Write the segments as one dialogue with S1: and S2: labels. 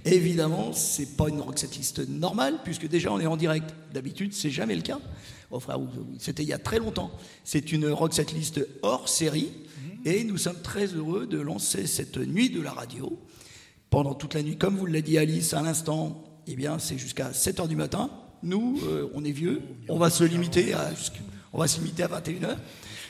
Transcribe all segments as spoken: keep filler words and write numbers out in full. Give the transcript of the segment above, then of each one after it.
S1: Évidemment, c'est pas une rock setlist normale, puisque déjà on est en direct. D'habitude, c'est jamais le cas. Enfin, c'était il y a très longtemps. C'est une rock setlist hors série, et nous sommes très heureux de lancer cette nuit de la radio. Pendant toute la nuit, comme vous l'a dit Alice à l'instant, eh bien, c'est jusqu'à sept heures du matin. Nous, euh, on est vieux, on va se limiter à, on va se limiter à vingt et une heures.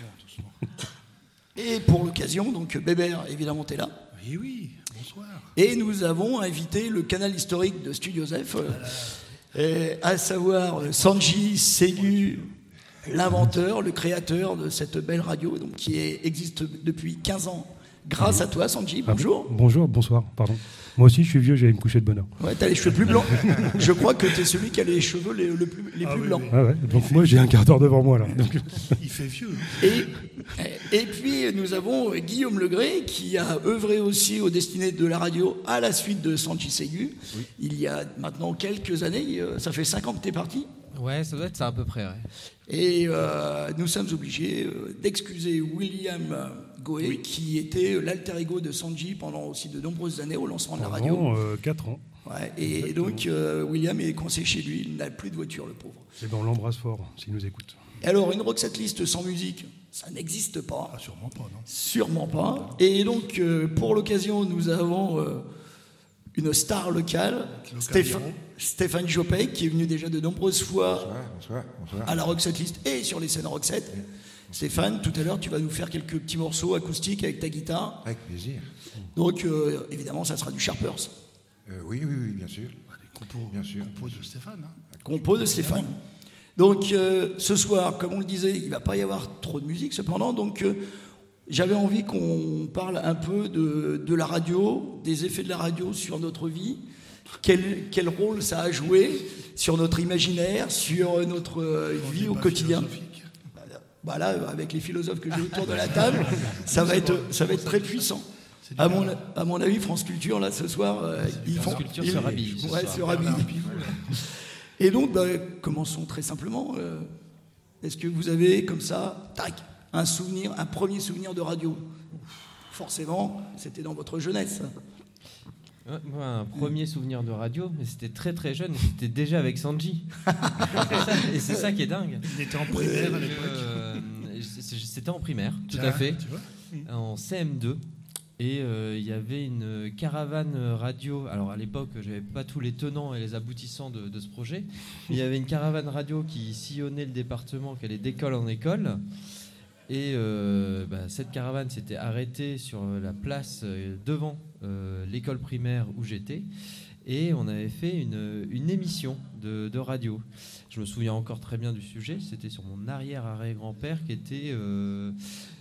S1: Et pour l'occasion, donc Bébert, évidemment, t'es là.
S2: Oui, oui, bonsoir.
S1: Et nous avons invité le canal historique de Studio Zef, euh, à savoir Sanji Segu, l'inventeur, le créateur de cette belle radio, donc, qui est, existe depuis quinze ans. Grâce à toi, Sanji, bonjour.
S3: Ah, bonjour, bonsoir, pardon. Moi aussi, je suis vieux, j'allais me coucher de bonne heure.
S1: Ouais, t'as les cheveux plus blancs. Je crois que t'es celui qui a les cheveux les, le plus, les
S2: ah,
S1: plus
S2: oui,
S1: blancs.
S2: oui.
S3: Ah ouais, donc moi, j'ai un quart d'heure devant moi, là. Donc...
S2: Il fait vieux.
S1: Et, et puis, nous avons Guillaume Legré, qui a œuvré aussi aux destinées de la radio à la suite de Sanji Segu. Oui. Il y a maintenant quelques années, ça fait cinq ans que t'es parti.
S4: Ouais, ça doit être ça à peu près, ouais.
S1: Et euh, nous sommes obligés euh, d'excuser William euh, Goé, oui. qui était l'alter ego de Sanji pendant aussi de nombreuses années au lancement de la radio.
S3: Pendant euh, quatre ans.
S1: Ouais, et Exactement. donc, euh, William est coincé chez lui, il n'a plus de voiture, le pauvre.
S3: Et ben on l'embrasse fort, s'il nous écoute.
S1: Et alors, une rock setlist sans musique, ça n'existe pas.
S2: Ah, sûrement pas, non.
S1: Sûrement pas. Et donc, euh, pour l'occasion, nous avons euh, une star locale, Stéphane, Stéphane Jopet, qui est venu déjà de nombreuses fois
S5: bonsoir, bonsoir, bonsoir.
S1: à la rock setlist et sur les scènes rock set. Oui. Stéphane, tout à l'heure, tu vas nous faire quelques petits morceaux acoustiques avec ta guitare.
S5: Avec plaisir.
S1: Donc, euh, évidemment, ça sera du Sharpers.
S5: Euh, oui, oui, oui, bien sûr.
S2: Les compos,
S5: bien sûr.
S2: compos de Stéphane. Hein.
S1: Compos de Stéphane. Donc, euh, ce soir, comme on le disait, il ne va pas y avoir trop de musique, cependant. Donc, euh, j'avais envie qu'on parle un peu de, de la radio, des effets de la radio sur notre vie. Quel, quel rôle ça a joué sur notre imaginaire, sur notre euh, vie au quotidien. Bah là, avec les philosophes que j'ai autour de la table, ça va être, ça va être très puissant. À mon, à mon avis, France Culture, là, ce soir, euh, ils font...
S4: France Culture se rhabille.
S1: Ouais, se rhabille. Et donc, bah, commençons très simplement. Euh, est-ce que vous avez, comme ça, tac, un souvenir, un premier souvenir de radio? Forcément, c'était dans votre jeunesse.
S4: Ouais, moi, un premier souvenir de radio, mais c'était très très jeune, c'était déjà avec Sanji. Et c'est ça qui est dingue.
S2: Il était en primaire à l'époque.
S4: Euh, c'était en primaire, tout
S2: Tiens,
S4: à fait,
S2: tu vois
S4: en C M deux. Et il euh, y avait une caravane radio. Alors à l'époque, je n'avais pas tous les tenants et les aboutissants de, de ce projet. Il y avait une caravane radio qui sillonnait le département, qui allait d'école en école. Et euh, bah, cette caravane s'était arrêtée sur la place euh, devant euh, l'école primaire où j'étais. Et on avait fait une, une émission de, de radio. Je me souviens encore très bien du sujet. C'était sur mon arrière-arrière-grand-père qui était... Euh,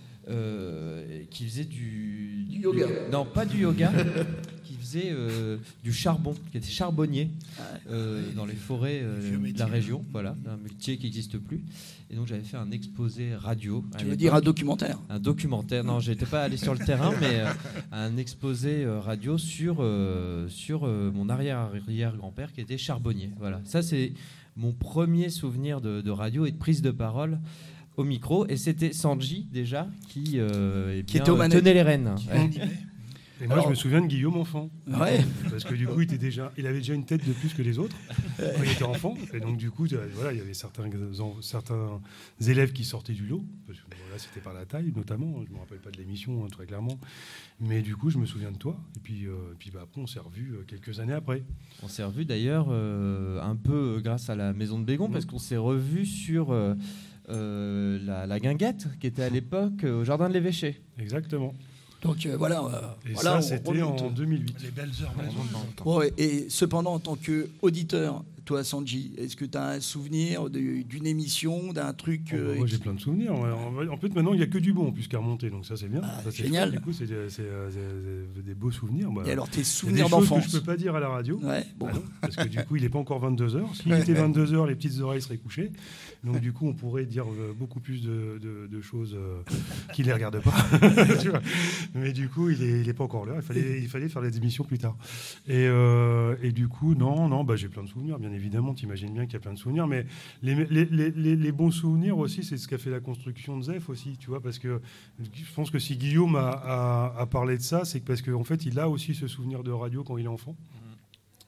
S4: Euh, qui faisait du,
S1: du yoga.
S4: Du, non, pas du yoga, qui faisait euh, du charbon, qui était charbonnier euh, dans les forêts euh, de la région, voilà, un métier qui n'existe plus. Et donc j'avais fait un exposé radio.
S1: Tu veux dire un documentaire?
S4: Un documentaire. Non, j'étais pas allé sur le terrain, mais euh, un exposé euh, radio sur euh, sur euh, mon arrière-arrière-grand-père qui était charbonnier. Voilà, ça c'est mon premier souvenir de, de radio et de prise de parole au micro, et c'était Sanji déjà qui, euh, eh bien,
S1: qui était
S4: tenait les rênes. Ouais.
S3: Et moi, Alors, je me souviens de Guillaume enfant.
S1: Ouais.
S3: Parce que du coup, il, était déjà, il avait déjà une tête de plus que les autres quand il était enfant. Et donc, du coup, voilà, il y avait certains, certains élèves qui sortaient du lot. Parce que, bon, là, c'était par la taille, notamment. Je ne me rappelle pas de l'émission, hein, très clairement. Mais du coup, je me souviens de toi. Et puis, euh, et puis bah, après, on s'est revus euh, quelques années après.
S4: On s'est revus d'ailleurs euh, un peu grâce à la Maison de Bégon, mmh. parce qu'on s'est revus sur... Euh, Euh, la, la guinguette qui était à l'époque euh, au jardin de l'évêché.
S3: Exactement.
S1: Donc euh, voilà. Euh,
S3: et
S1: voilà,
S3: ça, c'était en deux mille huit.
S2: Les belles heures.
S1: Bon, et, et cependant, en tant qu'auditeur, toi, Sanji, est-ce que tu as un souvenir de, d'une émission, d'un truc
S3: oh, bah,
S1: euh,
S3: Moi,
S1: qui...
S3: j'ai plein de souvenirs. En fait, maintenant, il n'y a que du bon, puisqu'à remonter, donc ça, c'est bien.
S1: Ah,
S3: ça, c'est
S1: génial.
S3: Cool. Du coup, c'est, c'est, c'est, c'est des beaux souvenirs. Bah,
S1: et alors, tes souvenirs
S3: d'enfance?
S1: d'enfance?
S3: Que je ne peux pas dire à la radio.
S1: Ouais, bon.
S3: Ah non, parce que du coup, il n'est pas encore vingt-deux heures. S'il était vingt-deux heures, les petites oreilles seraient couchées. Donc, du coup, on pourrait dire beaucoup plus de, de, de choses euh, qui ne les regardent pas. Tu vois. Mais du coup, il n'est pas encore là. Il fallait, il fallait faire les émissions plus tard. Et, euh, et du coup, non, non, bah, j'ai plein de souvenirs, bien évidemment. Tu imagines bien qu'il y a plein de souvenirs. Mais les, les, les, les, les bons souvenirs aussi, c'est ce qu'a fait la construction de Zef aussi. Tu vois, parce que je pense que si Guillaume a, a, a parlé de ça, c'est parce qu'en fait, il a aussi ce souvenir de radio quand il est enfant.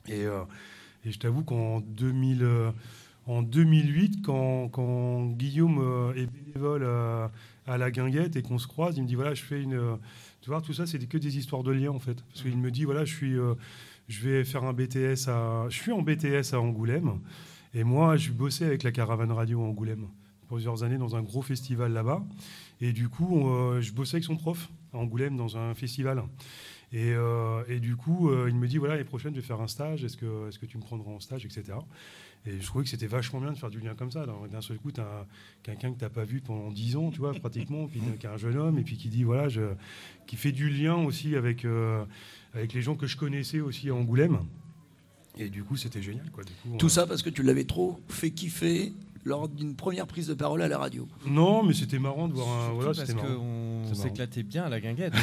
S3: Et, euh, et je t'avoue qu'en deux mille, euh, en deux mille huit, quand, quand Guillaume euh, est bénévole à, à la Guinguette et qu'on se croise, il me dit voilà, je fais une. Euh, tu vois, tout ça, c'est que des histoires de liens en fait. Parce qu'il me dit voilà, je suis, euh, je vais faire un B T S à, je suis en B T S à Angoulême. Et moi, je bossais avec la Caravane Radio à Angoulême plusieurs années dans un gros festival là-bas. Et du coup, euh, je bossais avec son prof à Angoulême dans un festival. Et, euh, et du coup, euh, il me dit, voilà, l'année prochaine, je vais faire un stage. Est-ce que, est-ce que tu me prendras en stage, et cetera. Et je trouvais que c'était vachement bien de faire du lien comme ça. Alors, d'un seul coup, tu as quelqu'un que tu n'as pas vu pendant dix ans, tu vois, pratiquement, puis qui est un jeune homme, et puis qui dit, voilà, je, qui fait du lien aussi avec, euh, avec les gens que je connaissais aussi à Angoulême. Et du coup, c'était génial, quoi. Du coup,
S1: Tout
S3: on...
S1: ça parce que tu l'avais trop fait kiffer lors d'une première prise de parole à la radio.
S3: Non, mais c'était marrant de voir un.
S4: Surtout
S3: Voilà,
S4: parce
S3: c'était marrant.
S4: qu'on
S3: C'est
S4: s'éclatait bien à la Guinguette.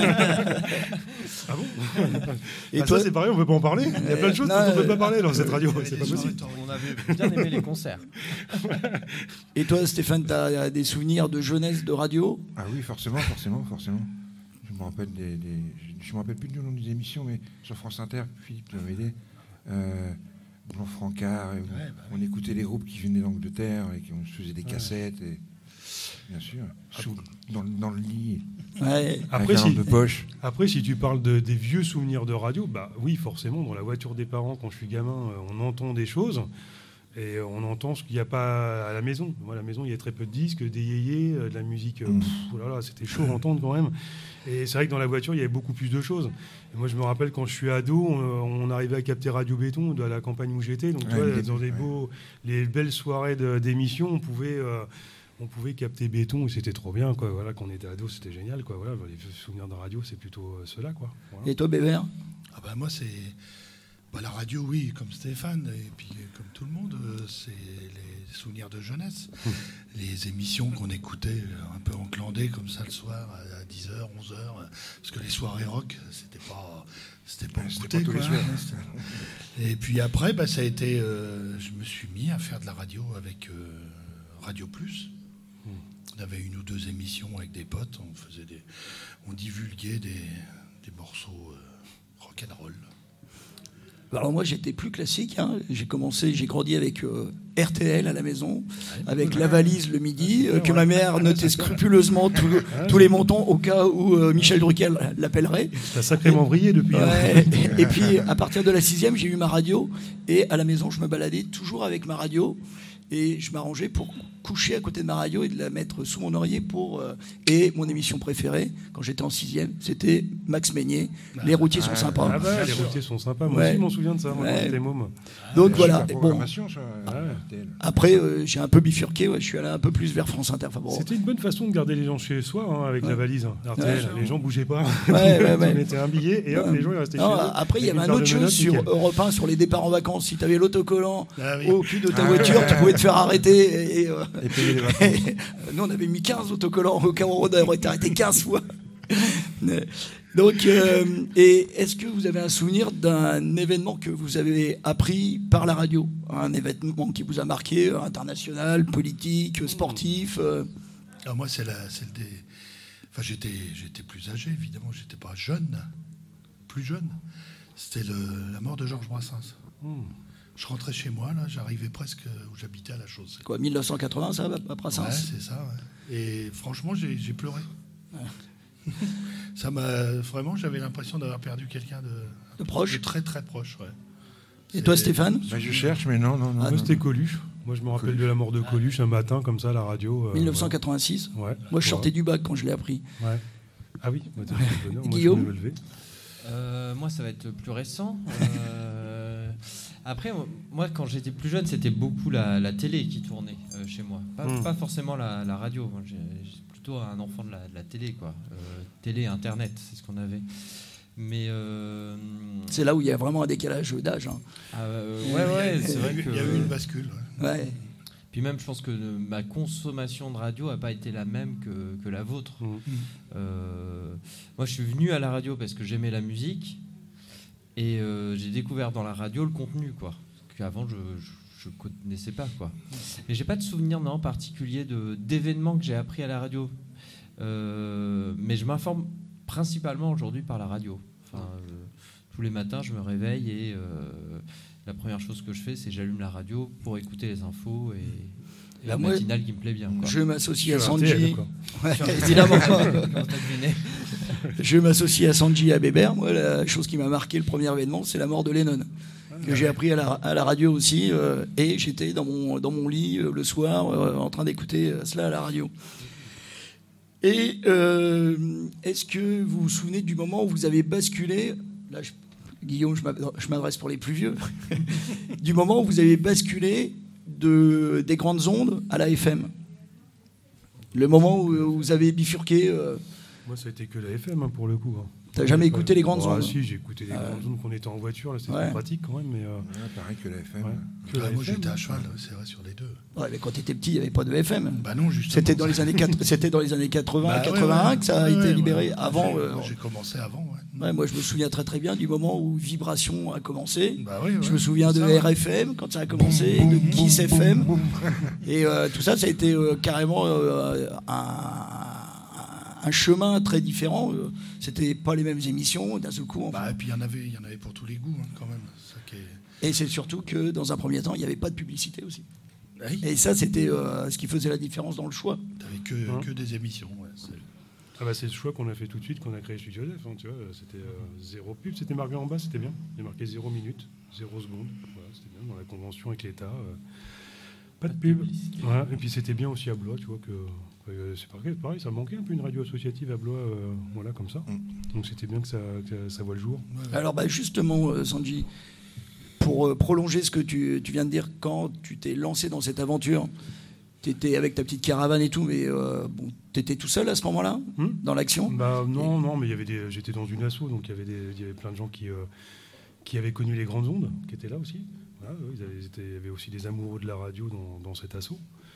S3: Ah bon?
S1: Et
S3: ah,
S1: toi,
S3: ça, c'est pareil, on ne peut pas en parler. Il y a plein de choses
S1: non,
S3: dont on ne
S1: euh,
S3: peut pas parler dans cette radio.
S2: Ouais,
S3: C'est
S2: les
S3: pas
S2: soirées
S3: possible.
S2: torrides.
S4: On avait bien aimé les concerts.
S1: et toi, Stéphane, tu as des souvenirs de jeunesse de radio?
S5: Ah oui, forcément, forcément, forcément. Je me rappelle des, des je me rappelle plus du nom des émissions, mais sur France Inter, Philippe m'avait aidé. Euh, Blanc Francard, et on,
S2: Ouais, bah
S5: on écoutait les groupes qui venaient d'Angleterre et qui on se faisait des cassettes, et, bien sûr, sous, dans, le- dans le lit,
S1: Ouais.
S3: Après,
S5: avec un
S3: si,
S5: lampe de poche.
S3: après, si tu parles de, des vieux souvenirs de radio, bah oui, forcément, dans la voiture des parents, quand je suis gamin, euh, on entend des choses et on entend ce qu'il n'y a pas à la maison. Moi, à la maison, il y a très peu de disques, des yéyés, euh, de la musique. euh,
S5: Mm.
S3: pff, oh là là, c'était chaud à entendre quand même. Et c'est vrai que dans la voiture, il y avait beaucoup plus de choses. Et moi, je me rappelle quand je suis ado, on, on arrivait à capter Radio Béton de la campagne où j'étais. Donc, tu
S5: Ouais,
S3: vois,
S5: les
S3: dans
S5: débuts,
S3: des
S5: ouais.
S3: beaux, les belles soirées de- d'émissions, on pouvait. euh, on pouvait capter Béton et c'était trop bien, quoi. Voilà, quand on était ado, c'était génial, quoi. Voilà, les souvenirs de radio, c'est plutôt euh, ceux-là, quoi. Voilà.
S1: Et toi, Bébert?
S2: Ah bah moi c'est bah, la radio, oui, comme Stéphane et puis euh, comme tout le monde, euh, c'est les souvenirs de jeunesse, les émissions qu'on écoutait euh, un peu enclandées comme ça le soir à dix heures, onze heures, euh, parce que les soirées rock c'était pas c'était pas
S5: Ouais, c'était
S2: écouté,
S5: pas tous les
S2: quoi.
S5: soirs.
S2: C'était- Et puis après bah, ça a été euh, je me suis mis à faire de la radio avec euh, Radio Plus. On avait une ou deux émissions avec des potes, on faisait des on divulguait des, des morceaux euh, rock'n'roll.
S1: Alors moi, j'étais plus classique. hein. J'ai commencé, j'ai grandi avec euh, R T L à la maison, avec la valise le midi, euh, que ma mère notait scrupuleusement tous tous les montants au cas où euh, Michel Drucker l'appellerait.
S3: T'as sacrément brillé depuis. hein.
S1: Ouais. Et puis, à partir de la sixième, j'ai eu ma radio. Et à la maison, je me baladais toujours avec ma radio. Et je m'arrangeais pour coucher à côté de ma radio et de la mettre sous mon oreiller pour... euh, et mon émission préférée, quand j'étais en sixième, c'était Max Meignet. Les routiers sont sympas.
S3: Ah bah, les routiers sont sympas. Moi
S1: Ouais.
S3: aussi, je m'en souviens de ça, moi,
S1: Ouais.
S3: quand j'étais môme.
S1: Donc
S5: Super
S1: voilà. Bon.
S5: programmation sur
S3: Ouais.
S5: R T L.
S1: Après, euh, j'ai un peu bifurqué. Ouais, je suis allé un peu plus vers France Inter. Enfin, bon.
S3: C'était une bonne façon de garder les gens chez soi, hein, avec
S1: Ouais.
S3: la valise. hein, R T L.
S1: Ouais.
S3: Les gens bougeaient pas.
S1: Ouais, ouais, ouais.
S3: On mettait un billet et hop,
S1: Ouais.
S3: les gens ils restaient
S1: Non,
S3: chez eux.
S1: après, il y
S3: Avec
S1: avait
S3: une
S1: un
S3: paire
S1: autre
S3: de
S1: chose
S3: menottes,
S1: sur
S3: nickel.
S1: Europe un, sur les départs en vacances. Si tu avais l'autocollant
S2: Ah oui.
S1: au cul de ta
S5: Ah,
S1: voiture,
S5: ouais.
S1: tu pouvais te faire arrêter. Et, et, euh,
S5: Et payer les vacances.
S1: nous, on avait mis quinze autocollants au cas où on aurait été arrêté quinze fois. Donc, euh, et est-ce que vous avez un souvenir d'un événement que vous avez appris par la radio? Un événement qui vous a marqué, euh, international, politique, sportif euh,
S2: Ah, moi, c'est la, c'est le dé... Enfin, j'étais, j'étais plus âgé, évidemment. J'étais pas jeune, plus jeune. C'était le- la mort de Georges Brassens.
S3: Hmm.
S2: Je rentrais chez moi, là, j'arrivais presque où j'habitais à la Chaussée.
S1: quoi, mille neuf cent quatre-vingts, ça, à Brassens?
S2: Ouais, c'est ça. Ouais. Et franchement, j'ai, j'ai pleuré. Ça m'a vraiment, j'avais l'impression d'avoir perdu quelqu'un de,
S1: De proche.
S2: de très très proche. Ouais.
S1: Et toi,
S2: C'est-
S1: Stéphane?
S5: Bah, je cherche, mais non, non, non.
S1: Ah,
S3: Moi,
S5: non,
S3: c'était
S5: non.
S3: Coluche. Moi, je me rappelle
S5: Coluche.
S3: de la mort de Coluche un matin, comme ça, à la radio. euh,
S1: mille neuf cent quatre-vingt-six.
S3: Ouais.
S1: Moi, je
S3: Ouais.
S1: sortais du bac quand je l'ai appris.
S3: Ouais. Ah oui, moi, t'as fait le bonheur. Moi, je
S1: Guillaume
S3: venais me lever.
S4: Euh, moi, ça va être plus récent. Euh, après, moi, quand j'étais plus jeune, c'était beaucoup la, la télé qui tournait euh, chez moi. Pas,
S3: Mm.
S4: pas forcément la, la radio. Moi, j'ai- j'étais plutôt un enfant de la, de la télé, quoi. Euh, télé, Internet, c'est ce qu'on avait. Mais euh,
S1: C'est là où il y a vraiment un décalage d'âge. hein.
S4: ah, euh, ouais, ouais, c'est vrai que.
S2: Il y a eu une bascule. ouais.
S1: Ouais.
S4: Puis même, je pense que euh, ma consommation de radio n'a pas été la même que, que la vôtre.
S3: Mm.
S4: Euh, moi, je suis venu à la radio parce que j'aimais la musique et euh, j'ai découvert dans la radio le contenu, quoi. Qu'avant, je je connaissais pas, quoi. Et j'ai pas de souvenir non particulier de d'événements que j'ai appris à la radio. Euh, mais je m'informe principalement aujourd'hui par la radio. Enfin, euh, tous les matins, je me réveille et euh, la première chose que je fais, c'est j'allume la radio pour écouter les infos et, et
S1: Bah,
S4: la
S1: moi,
S4: matinale qui me plaît bien. Quoi.
S1: Je m'associe à
S3: Sur R T
S1: Sanji.
S3: L, quoi.
S1: Ouais, évidemment.
S4: Comment t'as deviné?
S1: Je m'associe à Sanji et à Bébert. Moi, la chose qui m'a marqué le premier événement, c'est la mort de Lennon, que j'ai appris à la, à la radio aussi. Euh, et j'étais dans mon, dans mon lit euh, le soir euh, en train d'écouter euh, cela à la radio. Et euh, est-ce que vous vous souvenez du moment où vous avez basculé, là, je, Guillaume, je m'adresse- je m'adresse pour les plus vieux, du moment où vous avez basculé de, des grandes ondes à la F M? Le moment où vous avez bifurqué, euh,
S3: Moi, ça a été que la F M hein, pour le coup. Hein.
S1: t'as jamais écouté les grandes
S3: Ah,
S1: ondes?
S3: si, j'ai écouté les
S1: Ah,
S3: grandes ondes quand on était en voiture, là, c'était
S1: ouais.
S3: plus pratique quand même. Mais, euh,
S5: Ouais, pareil que la F M.
S3: ouais. Que
S2: Ah,
S3: la
S2: moi
S3: F M,
S2: j'étais à
S3: hein.
S2: cheval, c'est vrai, sur les deux.
S1: Ouais, mais quand t'étais petit, il n'y avait pas de F M.
S2: Bah non, justement.
S1: C'était dans les années quatre- c'était dans les années quatre-vingts,
S2: Bah, ouais,
S1: quatre-vingt-un
S2: ouais.
S1: que ça a
S2: Ouais,
S1: été
S2: ouais,
S1: libéré.
S2: ouais.
S1: Avant,
S2: J'ai-
S1: euh,
S2: moi, j'ai commencé avant, ouais.
S1: ouais, moi je me souviens très très bien du moment où Vibration a commencé.
S2: Bah oui, ouais.
S1: Je me souviens de
S2: Ça, ouais.
S1: R F M quand ça a commencé, de Kiss F M. Et euh, tout ça, ça a été euh, carrément euh, un, un chemin très différent. Euh, C'était pas les mêmes émissions, d'un seul coup. Enfin.
S2: Bah, et puis il y en avait, il y en avait pour tous les goûts, hein, quand même. Ça qui est...
S1: Et c'est surtout que dans un premier temps, il n'y avait pas de publicité aussi.
S2: Ah oui,
S1: Et ça, c'était euh, ce qui faisait la différence dans le choix.
S2: t'avais que,
S3: Hein.
S2: que des émissions. Ouais, c'est-
S3: Ah bah, c'est le choix qu'on a fait tout de suite, qu'on a créé Studio Def. Hein, tu vois, c'était euh, zéro pub, c'était marqué en bas, c'était bien. Il y a marqué zéro minute, zéro seconde. Voilà, c'était bien dans la convention avec l'État. euh, pas de pub. Ouais, et puis c'était bien aussi à Blois, tu vois que euh, c'est pareil, pareil, ça manquait un peu une radio associative à Blois, euh, voilà comme ça.
S5: Mm.
S3: Donc c'était bien que ça, que ça voit le jour.
S2: ouais, ouais.
S1: Alors bah, justement, euh, Sanji, pour euh, prolonger ce que tu, tu viens de dire, quand tu t'es lancé dans cette aventure, tu étais avec ta petite caravane et tout, mais euh, bon, tu étais tout seul à ce moment-là,
S3: Hmm
S1: dans l'action?
S3: Bah non, non, mais il y avait des, j'étais dans une asso, donc il y avait des, il y avait plein de gens qui, euh, qui avaient connu les grandes ondes, qui étaient là aussi. Voilà, eux, ils avaient, ils étaient- il y avait aussi des amoureux de la radio dans, dans cet asso.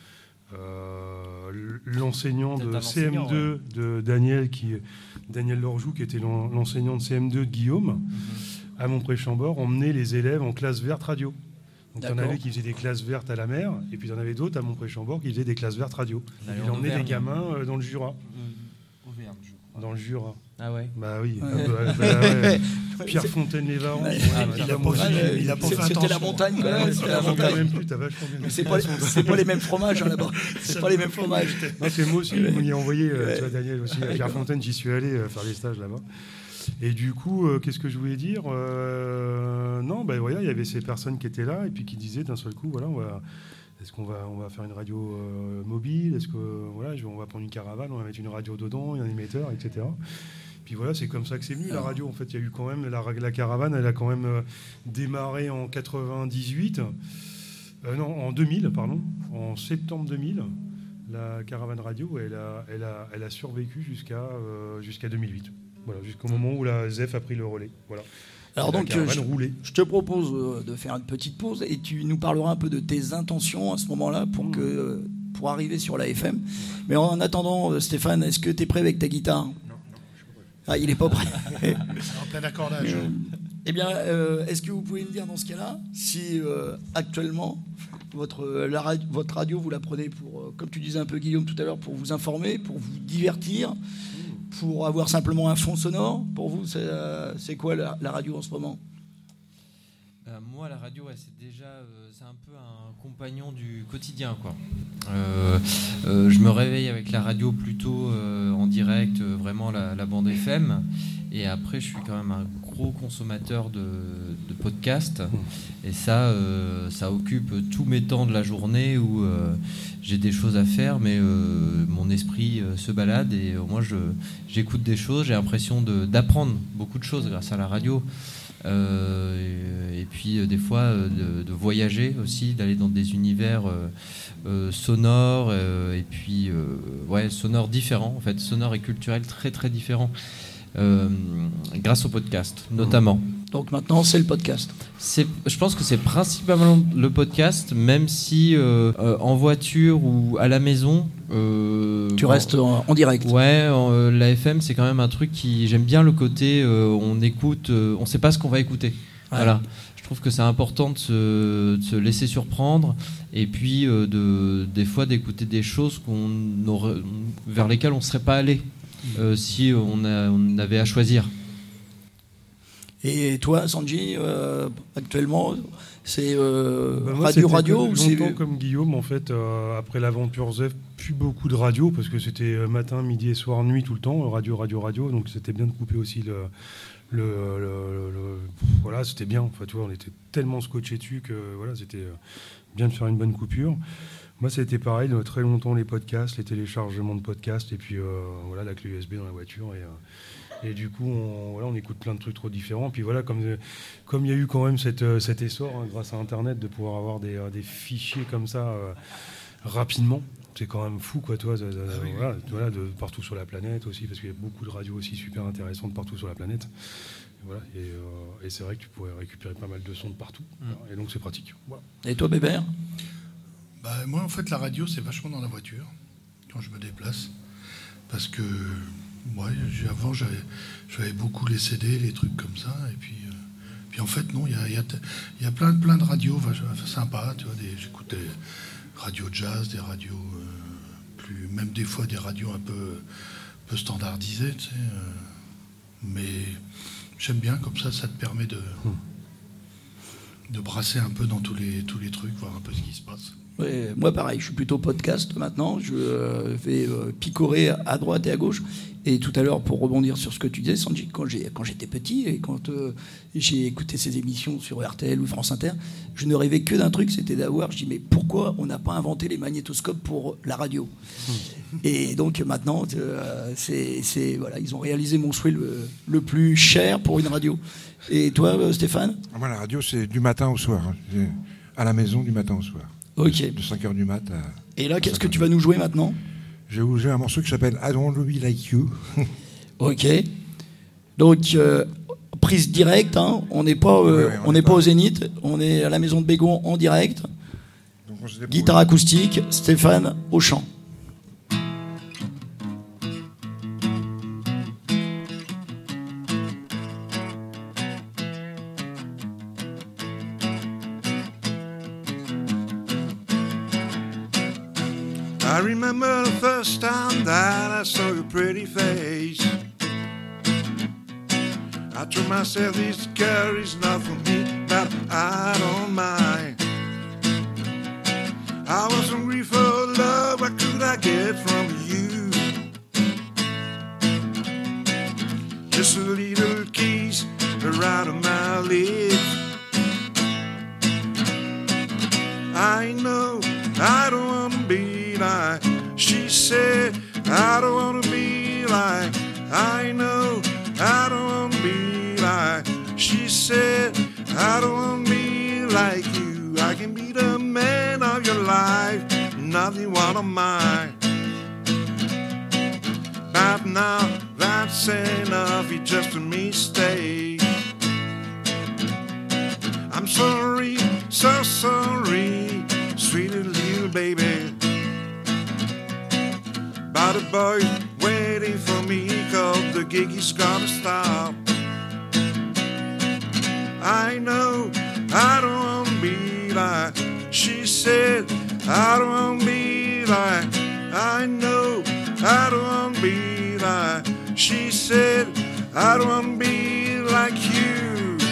S3: Euh, l'enseignant de
S4: Peut-être un
S3: C M deux
S4: enseignant,
S3: de Daniel, qui, Daniel Lorjou, qui était l'en- l'enseignant de C M deux de Guillaume, à Montpré-Chambord, emmenait les élèves en classe verte radio. Donc il y en
S1: D'accord.
S3: avait qui faisaient des classes vertes à la mer, et puis il y en avait d'autres à Montpré-Chambord qui faisaient des classes vertes radio.
S4: On allait
S3: Il
S4: en
S3: emmenait les
S4: Auvergne.
S3: gamins euh, dans le Jura.
S4: Auvergne, je crois.
S3: Dans le Jura.
S4: Ah ouais.
S3: Bah oui.
S1: Ouais.
S3: Ah bah, bah, ouais. Pierre
S1: C'est-
S3: Fontaine-les-Varan.
S1: Ouais.
S3: Ouais,
S4: Ah,
S3: bah,
S2: il a
S3: t'as
S2: pas
S3: moi
S2: fait-
S3: aussi.
S2: il a pas
S1: C'est-
S2: fait
S1: C'était la
S2: attention.
S1: montagne, quand
S3: Ouais,
S1: même.
S3: ouais,
S1: C'était
S3: ça
S1: la
S3: m'en
S1: montagne.
S3: même plus, t'as vachement bien
S1: Mais
S3: fait.
S1: c'est pas, c'est pas les mêmes fromages hein, là-bas. C'est pas les mêmes fromages.
S3: Non, c'est moi aussi, il m'y a envoyé, euh,
S1: Ouais.
S3: tu vois, Daniel aussi, à Pierre Fontaine, j'y suis allé euh, faire des stages là-bas. Et du coup, euh, qu'est-ce que je voulais dire Euh, Non, ben voilà, il y avait ces personnes qui étaient là et puis qui disaient d'un seul coup, voilà, on va, est-ce qu'on va, on va faire une radio euh, mobile Est-ce que voilà, je- on va prendre une caravane, on va mettre une radio dedans, un émetteur, et cetera. Puis voilà, c'est comme ça que c'est venu la radio. En fait, il y a eu quand même la, la caravane, elle a quand même euh, démarré en quatre-vingt-dix-huit, euh, non, en deux mille, pardon, en septembre deux mille. La caravane radio, elle a, elle a, elle a survécu jusqu'à euh, jusqu'à deux mille huit. Voilà, jusqu'au moment où la Z E F a pris le relais. Voilà.
S1: Alors
S3: la
S1: donc,
S3: caravane
S1: je,
S3: roulait.
S1: je te propose euh, de faire une petite pause et tu nous parleras un peu de tes intentions à ce moment-là pour, que, euh, pour arriver sur la F M. Mais en attendant, euh, Stéphane, est-ce que tu es prêt avec ta guitare? Ah, il n'est pas prêt.
S2: En plein accordage.
S1: Euh, eh bien, euh, est-ce que vous pouvez me dire dans ce cas-là si euh, actuellement votre, euh, la radio, votre radio, vous la prenez pour, euh, comme tu disais un peu Guillaume tout à l'heure, pour vous informer, pour vous divertir, pour avoir simplement un fond sonore? Pour vous, c'est euh, c'est quoi la, la radio en ce moment?
S4: Euh, moi, la radio, ouais, c'est déjà, euh, c'est un peu un compagnon du quotidien, quoi. Euh, euh, je me réveille avec la radio plutôt euh, en direct, euh, vraiment la, la bande F M, et après, je suis quand même un gros consommateur de, de podcasts, et ça, euh, ça occupe tous mes temps de la journée où euh, j'ai des choses à faire, mais euh, mon esprit euh, se balade et euh, moi, je, j'écoute des choses, j'ai l'impression de, d'apprendre beaucoup de choses grâce à la radio. Euh, et, et puis euh, des fois euh, de, de voyager aussi, d'aller dans des univers euh, euh, sonores euh, et puis euh, ouais, sonores différents en fait, sonores et culturels très très différents euh, grâce au podcast notamment.
S1: Donc maintenant, c'est le podcast.
S4: C'est, je pense que c'est principalement le podcast, même si euh, euh, en voiture ou à la maison. Euh,
S1: Tu
S4: quand-
S1: restes en, en direct.
S4: Ouais, euh, la F M, c'est quand même un truc qui. J'aime bien le côté. euh, on écoute, euh, on sait pas ce qu'on va écouter.
S1: Ouais.
S4: Voilà. Je trouve que c'est important de se, de se laisser surprendre et puis euh, de, des fois d'écouter des choses qu'on aurait, vers lesquelles on ne serait pas allé euh, si on, a, on avait à choisir.
S1: Et toi, Sanji, euh, actuellement, c'est euh,
S3: Bah, moi,
S1: radio
S3: c'était
S1: radio ou c'est
S3: longtemps comme Guillaume, en fait, euh, après l'aventure Z, plus beaucoup de radio, parce que c'était euh, matin, midi et soir, nuit tout le temps, radio, radio, radio, donc c'était bien de couper aussi le... le, le, le- le- voilà, c'était bien, enfin, tu vois, on était tellement scotché dessus que voilà, c'était euh, bien de faire une bonne coupure. Moi, c'était pareil, euh, très longtemps les podcasts, les téléchargements de podcasts, et puis euh, voilà, la clé U S B dans la voiture, et... euh, Et du coup, on, voilà, on écoute plein de trucs trop différents. Puis voilà, comme euh, comme il y a eu quand même cette, euh, cet essor hein, grâce à Internet de pouvoir avoir des, euh, des fichiers comme ça euh, rapidement, c'est quand même fou, quoi, toi. Ça, ça,
S2: Ah oui,
S3: voilà,
S2: oui.
S3: voilà, de partout sur la planète aussi, parce qu'il y a beaucoup de radios aussi super intéressantes partout sur la planète. Et voilà, et, euh, et c'est vrai que tu pourrais récupérer pas mal de sons de partout.
S4: Mm.
S3: Voilà, et donc c'est pratique. Voilà.
S1: Et toi, Bébert?
S2: Bah, moi, en fait, la radio, c'est vachement dans la voiture, quand je me déplace. Parce que, ouais, j'ai- avant, j'avais, j'avais beaucoup les C D, les trucs comme ça. Et puis, euh, puis en fait, non, il y a, il y a t- il y a plein, plein de radios vach- sympas. Tu vois, des- j'écoute des radios jazz, des radios euh, plus, même des fois des radios un peu, peu standardisées, tu sais. euh, mais j'aime bien, comme ça, ça te permet de, de brasser un peu dans tous les, tous les trucs, voir un peu ce qui se passe.
S1: Ouais, moi, pareil, je suis plutôt podcast maintenant. Je euh, vais euh, picorer à droite et à gauche. Et tout à l'heure, pour rebondir sur ce que tu disais, Sanji, quand, j'ai, quand j'étais petit et quand euh, j'ai écouté ces émissions sur R T L ou France Inter, je ne rêvais que d'un truc, c'était d'avoir. Je dis, mais pourquoi on n'a pas inventé les magnétoscopes pour la radio? Et donc maintenant, euh, c'est, c'est, voilà, ils ont réalisé mon souhait le, le plus cher pour une radio. Et toi, euh, Stéphane?
S5: Moi, la radio, c'est du matin au soir. hein. C'est à la maison, du matin au soir.
S1: Ok.
S5: De cinq heures du mat à...
S1: Et là, qu'est-ce que tu vas nous jouer maintenant?
S5: Je vais vous jouer un morceau qui s'appelle I Don't Really Like You.
S1: Ok. Donc, euh, prise directe, hein. On n'est pas, euh,
S5: Ouais, ouais,
S1: on n'est pas au Zénith, on est à la Maison de Bégon en direct.
S5: Donc, on s'est débrouillé.
S1: Guitare acoustique, Stéphane au chant.
S5: I remember the first time that I saw your pretty face. I told myself this girl is not for me, but I don't mind. I was hungry for love, what could I get from you? Just a little kiss right on my lips. I know I don't wanna be like she said. I don't wanna be like. I know I don't wanna be like she said. I don't wanna be like you. I can be the man of your life, nothing one of mine. But now that's enough. It's just a mistake. I'm sorry, so sorry, sweet little baby. But the boy's waiting for me, cause the gig is gonna stop. I know I don't wanna be like she said. I don't wanna be like. I know I don't wanna be like she said. I don't wanna be like you.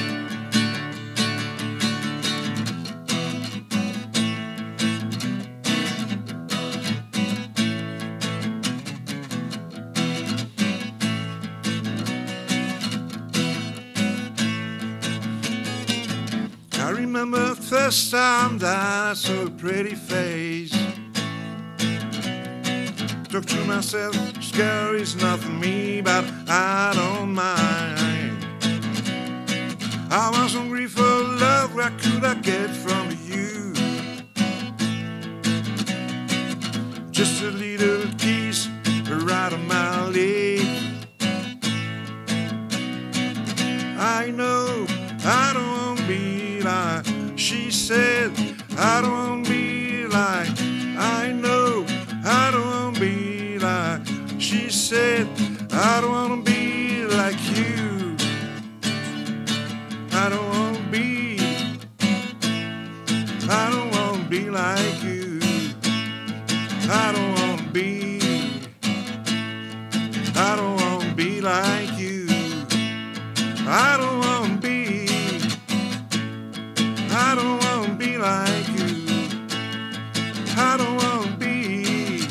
S5: I remember the first time that I saw a pretty face. Talk to myself, scary is not for me, but I don't mind. I was hungry for love, what could I get from you? Just a little kiss right on my lips. I know I don't want to be like she said. I don't want to be like. I know I don't want to be like she said. I don't want to be like you. I don't want to be. I don't want to be like you. I don't want to be. I don't want to be like you. I don't want to be I don't wanna be like you. I don't wanna be.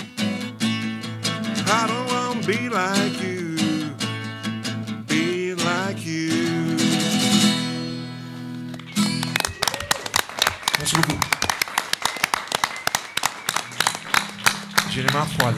S5: I don't wanna be like you. Be like you.
S6: Merci beaucoup. J'ai les mains froides.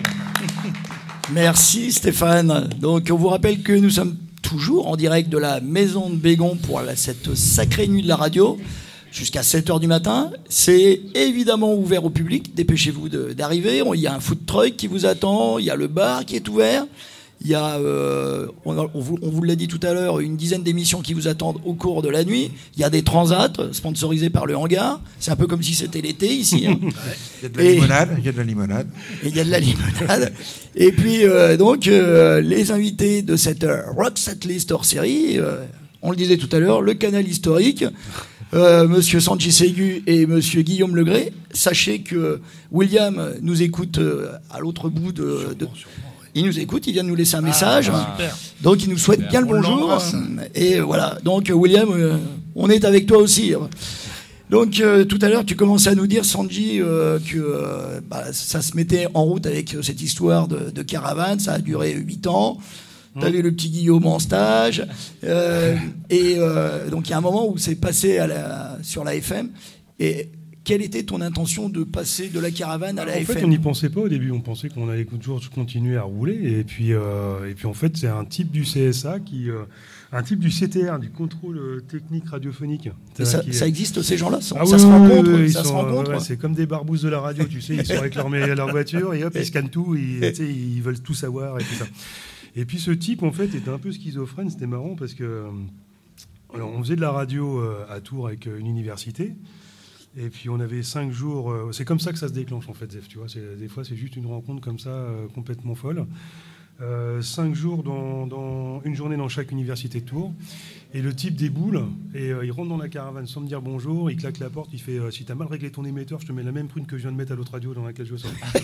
S1: Merci Stéphane. Donc on vous rappelle que nous sommes toujours en direct de la Maison de Bégon pour la, cette sacrée nuit de la radio jusqu'à sept heures du matin. C'est évidemment ouvert au public, dépêchez-vous de, d'arriver. Il y a un food truck qui vous attend, il y a le bar qui est ouvert. Il y a, euh, on, a, on, vous, on vous l'a dit tout à l'heure, une dizaine d'émissions qui vous attendent au cours de la nuit. Il y a des transats sponsorisés par le hangar. C'est un peu comme si c'était l'été ici. Hein.
S6: Il y a de la et, limonade. Il y a de la limonade.
S1: Et il y a de la limonade. Et puis, euh, donc, euh, les invités de cette euh, Rock Set List hors série, euh, on le disait tout à l'heure, le canal historique, euh, Monsieur Sanji Ségu et Monsieur Guillaume Legré. Sachez que William nous écoute euh, à l'autre bout de... Sûrement, de sûrement. Il nous écoute, il vient de nous laisser un message. Ah, donc il nous souhaite super. Bien le bonjour. Et voilà. Donc William, euh, on est avec toi aussi. Donc euh, tout à l'heure, tu commençais à nous dire, Sanji, euh, que euh, bah, ça se mettait en route avec cette histoire de, de caravane. Ça a duré huit ans. Tu avais mmh. le petit Guillaume en stage. Euh, et euh, donc il y a un moment où c'est passé à la, sur la F M. Et quelle était ton intention de passer de la caravane à la
S3: en
S1: F M ?
S3: En fait, on n'y pensait pas au début. On pensait qu'on allait toujours continuer à rouler. Et puis, euh, et puis en fait, c'est un type du C S A, qui, euh, un type du C T R, du contrôle technique radiophonique.
S1: Ça,
S3: qui,
S1: ça existe, ces gens-là ça,
S3: ah
S1: ça
S3: oui,
S1: se rencontre,
S3: oui,
S1: ça
S3: sont,
S1: se rencontre
S3: ouais, c'est comme des barbouzes de la radio, tu sais. Ils sont avec leur, leur voiture et hop, ils scannent tout. Ils, tu sais, ils veulent tout savoir et tout ça. Et puis ce type, en fait, était un peu schizophrène. C'était marrant parce que... Alors, on faisait de la radio à Tours avec une université. Et puis on avait cinq jours. Euh, c'est comme ça que ça se déclenche en fait, Zef. Tu vois, c'est, des fois c'est juste une rencontre comme ça euh, complètement folle. Euh, cinq jours dans, dans une journée dans chaque université de Tours. Et le type déboule et euh, il rentre dans la caravane sans me dire bonjour. Il claque la porte. Il fait euh, si t'as mal réglé ton émetteur, je te mets la même prune que je viens de mettre à l'autre radio dans laquelle je sors. ah,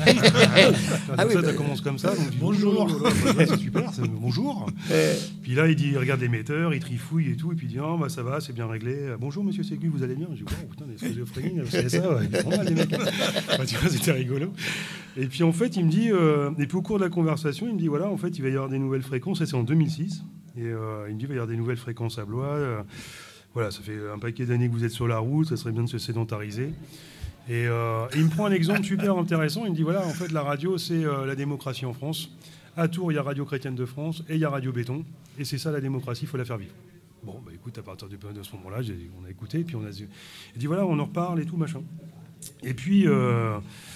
S3: ah oui, ça, bah, ça commence comme ça. Donc, bonjour. bonjour là, bah, c'est super. C'est, bonjour. Puis là, il dit, il regarde l'émetteur, il trifouille et tout, et puis il dit oh, bah, ça va, c'est bien réglé. Bonjour Monsieur Ségu, vous allez bien ? Je dis oh, putain, des schizophrénies, c'est ça. Ouais, ils sont mal les mecs. Bah, tu vois, c'était rigolo. Et puis en fait, il me dit euh, et puis au cours de la conversation, il me dit voilà, en fait, il va y avoir des nouvelles fréquences. Et c'est en deux mille six. Et euh, il me dit il va y avoir des nouvelles fréquences à Blois. Euh, voilà, ça fait un paquet d'années que vous êtes sur la route, ça serait bien de se sédentariser. Et, euh, et il me prend un exemple super intéressant. Il me dit voilà, en fait, la radio, c'est euh, la démocratie en France. À Tours, il y a Radio Chrétienne de France et il y a Radio Béton. Et c'est ça la démocratie, il faut la faire vivre. Bon, bah écoute, à partir de, de ce moment-là, j'ai, on a écouté, puis on a dit, il dit voilà, on en reparle et tout, machin. Et puis, euh,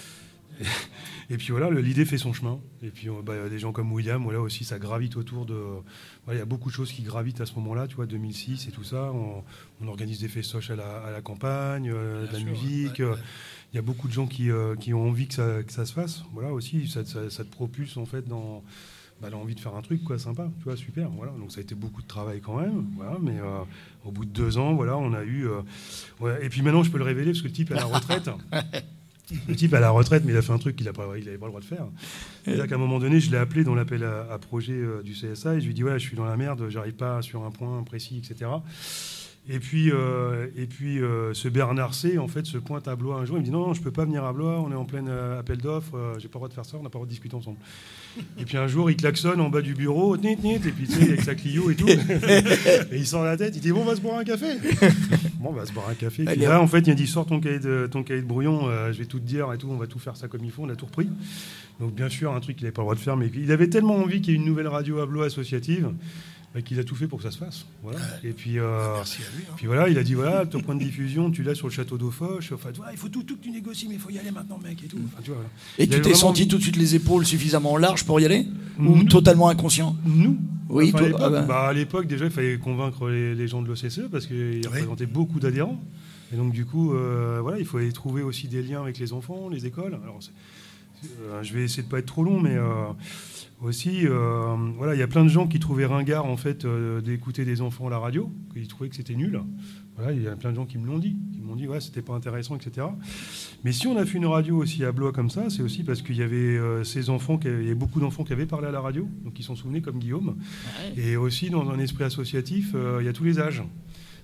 S3: et puis voilà, l'idée fait son chemin. Et puis, bah, y a des gens comme William, voilà aussi, ça gravite autour de. Il voilà, y a beaucoup de choses qui gravitent à ce moment-là, tu vois, deux mille six et tout ça. On, on organise des festoches à la, à la campagne, euh, de la sûr, musique. Il ouais, ouais. y a beaucoup de gens qui, euh, qui ont envie que ça, que ça se fasse. Voilà aussi, ça, ça, ça te propulse en fait dans. Bah, elle a envie de faire un truc quoi, sympa, tu vois, super. Voilà. Donc ça a été beaucoup de travail quand même. Voilà, mais euh, au bout de deux ans, voilà, on a eu. Euh, ouais, et puis maintenant, je peux le révéler parce que le type est à la retraite. Le type est à la retraite, mais il a fait un truc qu'il n'avait pas, pas le droit de faire. C'est-à-dire qu'à un moment donné, je l'ai appelé dans l'appel à, à projet euh, du C S A et je lui ai dit ouais, je suis dans la merde, j'arrive pas sur un point précis, et cetera. Et puis, euh, et puis euh, ce Bernard C, en fait, se pointe à Blois un jour. Il me dit non, non je peux pas venir à Blois, on est en plein euh, appel d'offres, euh, j'ai pas le droit de faire ça, on n'a pas le droit de discuter ensemble. Et puis un jour, il klaxonne en bas du bureau, tnit, tnit, et puis tu sais, avec sa Clio et tout. Et il sort la tête, il dit bon, on va se boire un café. Bon, on va se boire un café. Et là, en fait, il a dit sors ton cahier de, ton cahier de brouillon, euh, je vais tout te dire et tout, on va tout faire ça comme il faut, on a tout repris. Donc bien sûr, un truc qu'il n'avait pas le droit de faire, mais il avait tellement envie qu'il y ait une nouvelle radio à Blois associative. Qu'il a tout fait pour que ça se fasse. Voilà. Et puis, euh, Merci à lui, hein. Puis voilà, il a dit voilà, ton point de diffusion, tu l'as sur le château d'Aufoche. Enfin, ouais, il faut tout, tout que tu négocies, mais il faut y aller maintenant, mec. Et, tout. Enfin, tu vois, voilà.
S1: Et tu t'es vraiment... senti tout de suite les épaules suffisamment larges pour y aller ? Ou nous, totalement inconscient ?
S3: Nous
S1: Oui,
S3: enfin,
S1: toi,
S3: à, l'époque,
S1: ah ben...
S3: bah, à l'époque, déjà, il fallait convaincre les, les gens de l'O C C E parce qu'ils oui. représentaient beaucoup d'adhérents. Et donc, du coup, euh, voilà, il fallait trouver aussi des liens avec les enfants, les écoles. Alors, c'est, c'est, euh, je vais essayer de ne pas être trop long, mais. Euh, Aussi, euh, voilà, il y a plein de gens qui trouvaient ringard en fait euh, d'écouter des enfants à la radio, qu'ils trouvaient que c'était nul. Voilà, il y a plein de gens qui me l'ont dit, qui m'ont dit ouais, c'était pas intéressant, et cetera. Mais si on a fait une radio aussi à Blois comme ça, c'est aussi parce qu'il y avait euh, ces enfants, il y avait beaucoup d'enfants qui avaient parlé à la radio, donc qui s'en souvenaient comme Guillaume. Ouais. Et aussi dans un esprit associatif, euh, il y a tous les âges.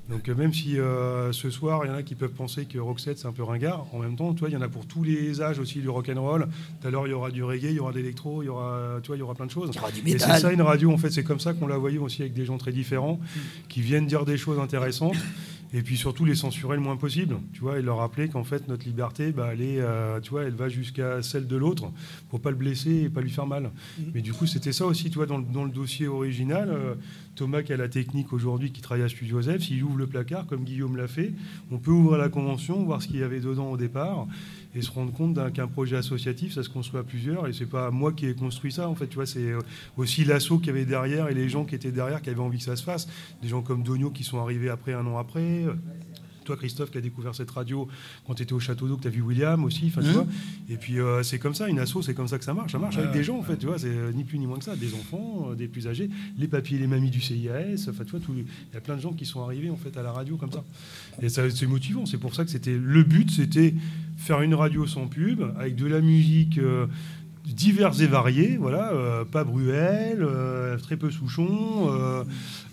S3: Donc euh, même si euh, ce soir, il y en a qui peuvent penser que Roxette, c'est un peu ringard, en même temps, tu vois, il y en a pour tous les âges aussi, du rock'n'roll. Tout à l'heure, il y aura du reggae, il y aura de l'électro, il y aura, tu vois, il y aura plein de choses.
S1: Il y aura du
S3: Et
S1: métal.
S3: c'est ça une radio, en fait, c'est comme ça qu'on la voyait aussi avec des gens très différents, qui viennent dire des choses intéressantes. Et puis surtout les censurer le moins possible, tu vois, et leur rappeler qu'en fait notre liberté, bah, elle est, euh, tu vois, elle va jusqu'à celle de l'autre pour pas le blesser et pas lui faire mal. Mmh. Mais du coup, c'était ça aussi, tu vois, dans le, dans le dossier original. Euh, Thomas qui a la technique aujourd'hui, qui travaille à Studio Zef, s'il ouvre le placard comme Guillaume l'a fait, on peut ouvrir la convention, voir ce qu'il y avait dedans au départ, et se rendre compte d'un, qu'un projet associatif, ça se construit à plusieurs, et c'est pas moi qui ai construit ça, en fait, tu vois, c'est aussi l'asso qu'il y avait derrière et les gens qui étaient derrière qui avaient envie que ça se fasse. Des gens comme Donio qui sont arrivés après, un an après. Toi, Christophe, qui a découvert cette radio quand tu étais au Château d'Eau, que tu as vu William aussi, enfin, mmh. tu vois. Et puis, euh, c'est comme ça, une asso, c'est comme ça que ça marche. Ça marche ouais, avec des gens, en fait, tu vois, c'est ni plus ni moins que ça. Des enfants, euh, des plus âgés, les papis et les mamies du C I A S, enfin, tu vois, il y a plein de gens qui sont arrivés, en fait, à la radio comme ça. Et ça, c'est motivant. C'est pour ça que c'était le but, c'était faire une radio sans pub, avec de la musique... Euh, divers et variés, voilà, euh, pas Bruel, euh, très peu Souchon, euh,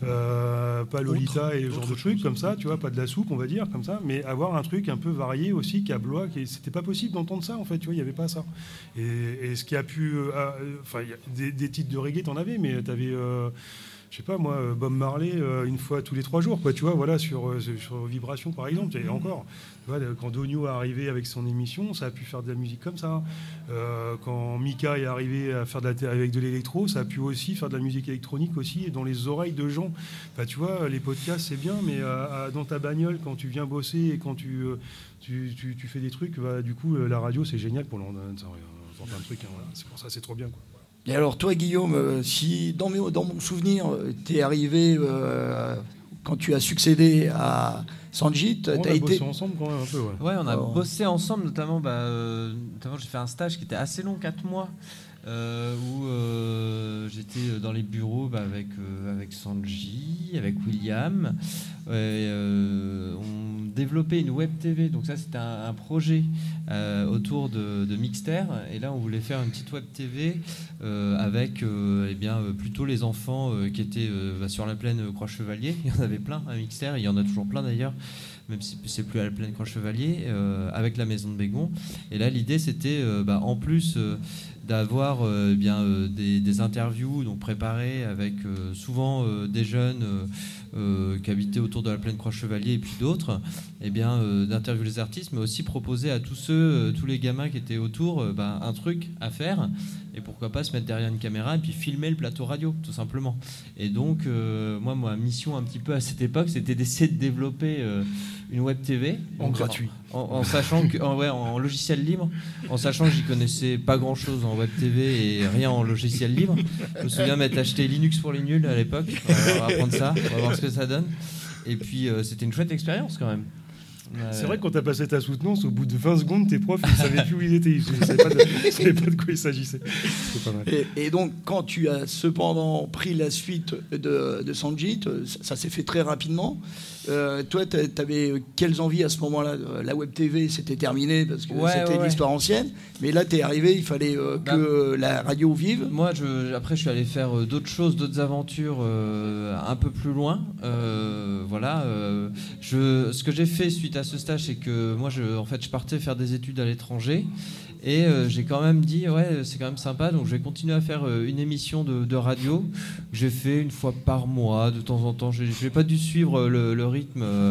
S3: euh, pas Lolita et ce genre de trucs comme ça, tu vois, pas de la soupe, on va dire, comme ça, mais avoir un truc un peu varié aussi, câblois, qui c'était pas possible d'entendre ça, en fait, tu vois, il y avait pas ça. Et, et ce qui a pu, enfin, euh, des, des titres de reggae, t'en avais, mais t'avais, euh, je sais pas moi, Bob Marley euh, une fois tous les trois jours, quoi, tu vois, voilà, sur, euh, sur Vibration par exemple, et encore. Quand Donio est arrivé avec son émission, ça a pu faire de la musique comme ça. Euh, quand Mika est arrivé à faire de la, avec de l'électro, ça a pu aussi faire de la musique électronique aussi et dans les oreilles de gens. Enfin, tu vois, les podcasts c'est bien, mais euh, dans ta bagnole quand tu viens bosser et quand tu euh, tu, tu, tu fais des trucs, bah, du coup la radio c'est génial pour l'entendre plein de trucs. Hein, voilà. C'est pour ça c'est trop bien, quoi.
S1: Et alors toi Guillaume, euh, si dans, mes, dans mon souvenir, t'es arrivé euh, quand tu as succédé à Sanjit,
S3: on
S1: t'as
S3: a
S1: été...
S3: bossé ensemble quand même un peu, ouais.
S4: Ouais, on a
S1: Alors...
S4: bossé ensemble, notamment, bah, euh, notamment j'ai fait un stage qui était assez long, quatre mois, euh, où euh, j'étais dans les bureaux bah, avec, euh, avec Sanji, avec William. Et, euh, on développait une web T V, donc ça c'était un, un projet euh, autour de, de Mixter, et là on voulait faire une petite web T V euh, avec euh, eh bien, plutôt les enfants euh, qui étaient euh, bah, sur la plaine Croix-Chevalier. Il y en avait plein à Mixter, il y en a toujours plein d'ailleurs, même si c'est plus à la plaine Croix-Chevalier, euh, avec la maison de Bégon. Et là l'idée c'était euh, bah, en plus euh, d'avoir euh, bien euh, des, des interviews donc préparées avec euh, souvent euh, des jeunes euh, euh, qui habitaient autour de la plaine Croix-Chevalier et puis d'autres, et bien euh, d'interviewer les artistes, mais aussi proposer à tous ceux, euh, tous les gamins qui étaient autour, euh, bah, un truc à faire, et pourquoi pas se mettre derrière une caméra et puis filmer le plateau radio, tout simplement. Et donc euh, moi, ma mission un petit peu à cette époque, c'était d'essayer de développer euh, une web T V
S3: en gratuit,
S4: en, en, en sachant que, en, ouais, en logiciel libre, en sachant que j'y connaissais pas grand-chose en web T V et rien en logiciel libre. Je me souviens m'être acheté Linux pour les nuls à l'époque. On va apprendre ça, on va voir ce que ça donne. Et puis euh, c'était une chouette expérience quand même. Euh...
S3: C'est vrai que quand tu as passé ta soutenance, au bout de vingt secondes, tes profs, ils ne savaient plus où ils étaient. Ils ne savaient, savaient pas de quoi il s'agissait. C'était pas mal.
S1: Et, et donc, quand tu as cependant pris la suite de, de Sanjit, ça, ça s'est fait très rapidement. Euh, toi, tu avais quelles envies à ce moment-là? La web T V, c'était terminé parce que
S4: ouais,
S1: c'était
S4: ouais,
S1: l'histoire ouais. ancienne. Mais là, tu es arrivé, il fallait euh, bah, que la radio vive.
S4: Moi, je, après, je suis allé faire euh, d'autres choses, d'autres aventures euh, un peu plus loin. Euh, voilà. Euh, je, ce que j'ai fait suite à ce stage, c'est que moi, je, en fait, je partais faire des études à l'étranger. Et euh, j'ai quand même dit, ouais, c'est quand même sympa, donc je vais continuer à faire euh, une émission de, de radio que j'ai fait une fois par mois, de temps en temps. Je n'ai pas dû suivre le, le rythme euh,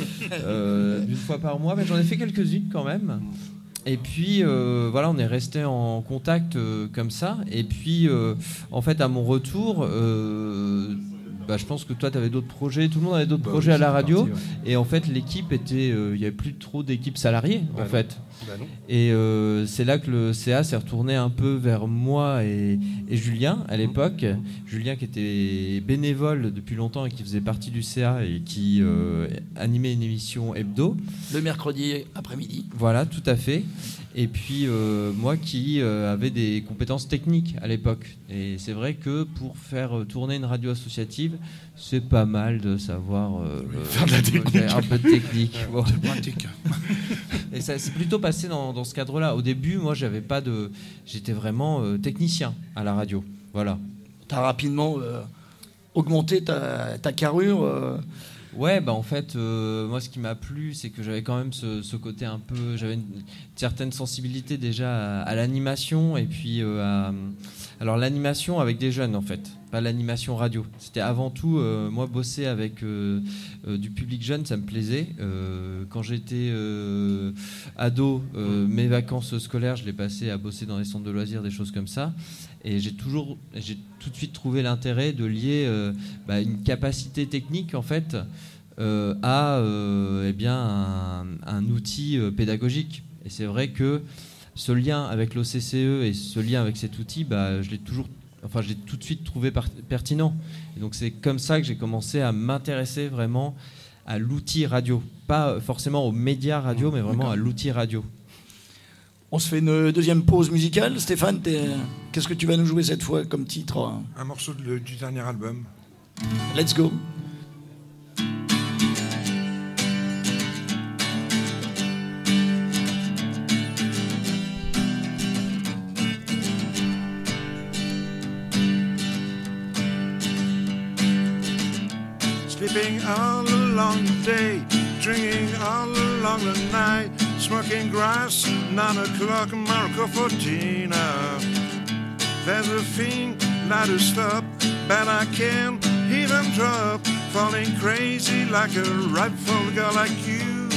S4: euh, d'une fois par mois, mais j'en ai fait quelques-unes quand même. Et puis, euh, voilà, on est resté en contact euh, comme ça. Et puis, euh, en fait, à mon retour... Euh, Bah, je pense que toi, tu avais d'autres projets. Tout le monde avait d'autres bah, projets oui, à la radio. Parti, ouais. Et en fait, l'équipe était... Il euh, n'y avait plus trop d'équipes salariées, bah en non. fait.
S3: Bah non.
S4: Et euh, c'est là que le C A s'est retourné un peu vers moi et, et Julien, à l'époque. Mmh. Julien qui était bénévole depuis longtemps et qui faisait partie du C A et qui euh, animait une émission hebdo.
S1: Le mercredi après-midi.
S4: Voilà, tout à fait. Et puis euh, moi qui euh, avais des compétences techniques à l'époque. Et c'est vrai que pour faire tourner une radio associative, c'est pas mal de savoir euh,
S3: oui, faire de la technique.
S4: Un peu de technique.
S2: Bon. C'est pratique.
S4: Et ça s'est plutôt passé dans, dans ce cadre-là. Au début, moi, j'avais pas de, j'étais vraiment euh, technicien à la radio. Voilà.
S1: T'as rapidement euh, augmenté ta, ta carrure. Euh...
S4: Ouais, bah en fait, euh, moi ce qui m'a plu, c'est que j'avais quand même ce, ce côté un peu, j'avais une certaine sensibilité déjà à, à l'animation et puis euh, à, alors l'animation avec des jeunes en fait, pas l'animation radio. C'était avant tout, euh, moi bosser avec euh, euh, du public jeune, ça me plaisait. Euh, quand j'étais euh, ado, euh, mes vacances scolaires, je les passais à bosser dans les centres de loisirs, des choses comme ça. Et j'ai toujours, j'ai tout de suite trouvé l'intérêt de lier euh, bah, une capacité technique en fait euh, à euh, eh bien un, un outil euh, pédagogique. Et c'est vrai que ce lien avec l'O C C E et ce lien avec cet outil, bah, je l'ai toujours, enfin, je l'ai tout de suite trouvé par- pertinent. Et donc c'est comme ça que j'ai commencé à m'intéresser vraiment à l'outil radio, pas forcément aux médias radio, mais vraiment
S1: D'accord.
S4: à l'outil radio.
S1: On se fait une deuxième pause musicale. Stéphane, t'es- qu'est-ce que tu vas nous jouer cette fois comme titre?
S6: Un morceau de- du dernier album.
S1: Let's go.
S5: Sleeping all along the day, drinking all along the night, smoking grass, nine o'clock, Marco Fortina. There's a thing not to stop, but I can't even drop, falling crazy like a rightful girl like you.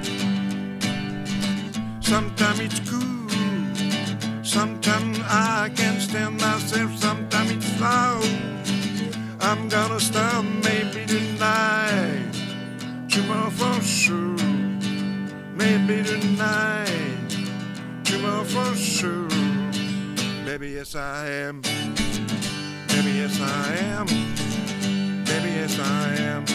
S5: Sometimes it's cool, sometimes I can't stand myself, sometimes it's loud. I'm gonna stop maybe tonight, tomorrow for sure. Maybe tonight, tomorrow for sure. Baby, yes I am. Baby, yes I am. Baby, yes I am.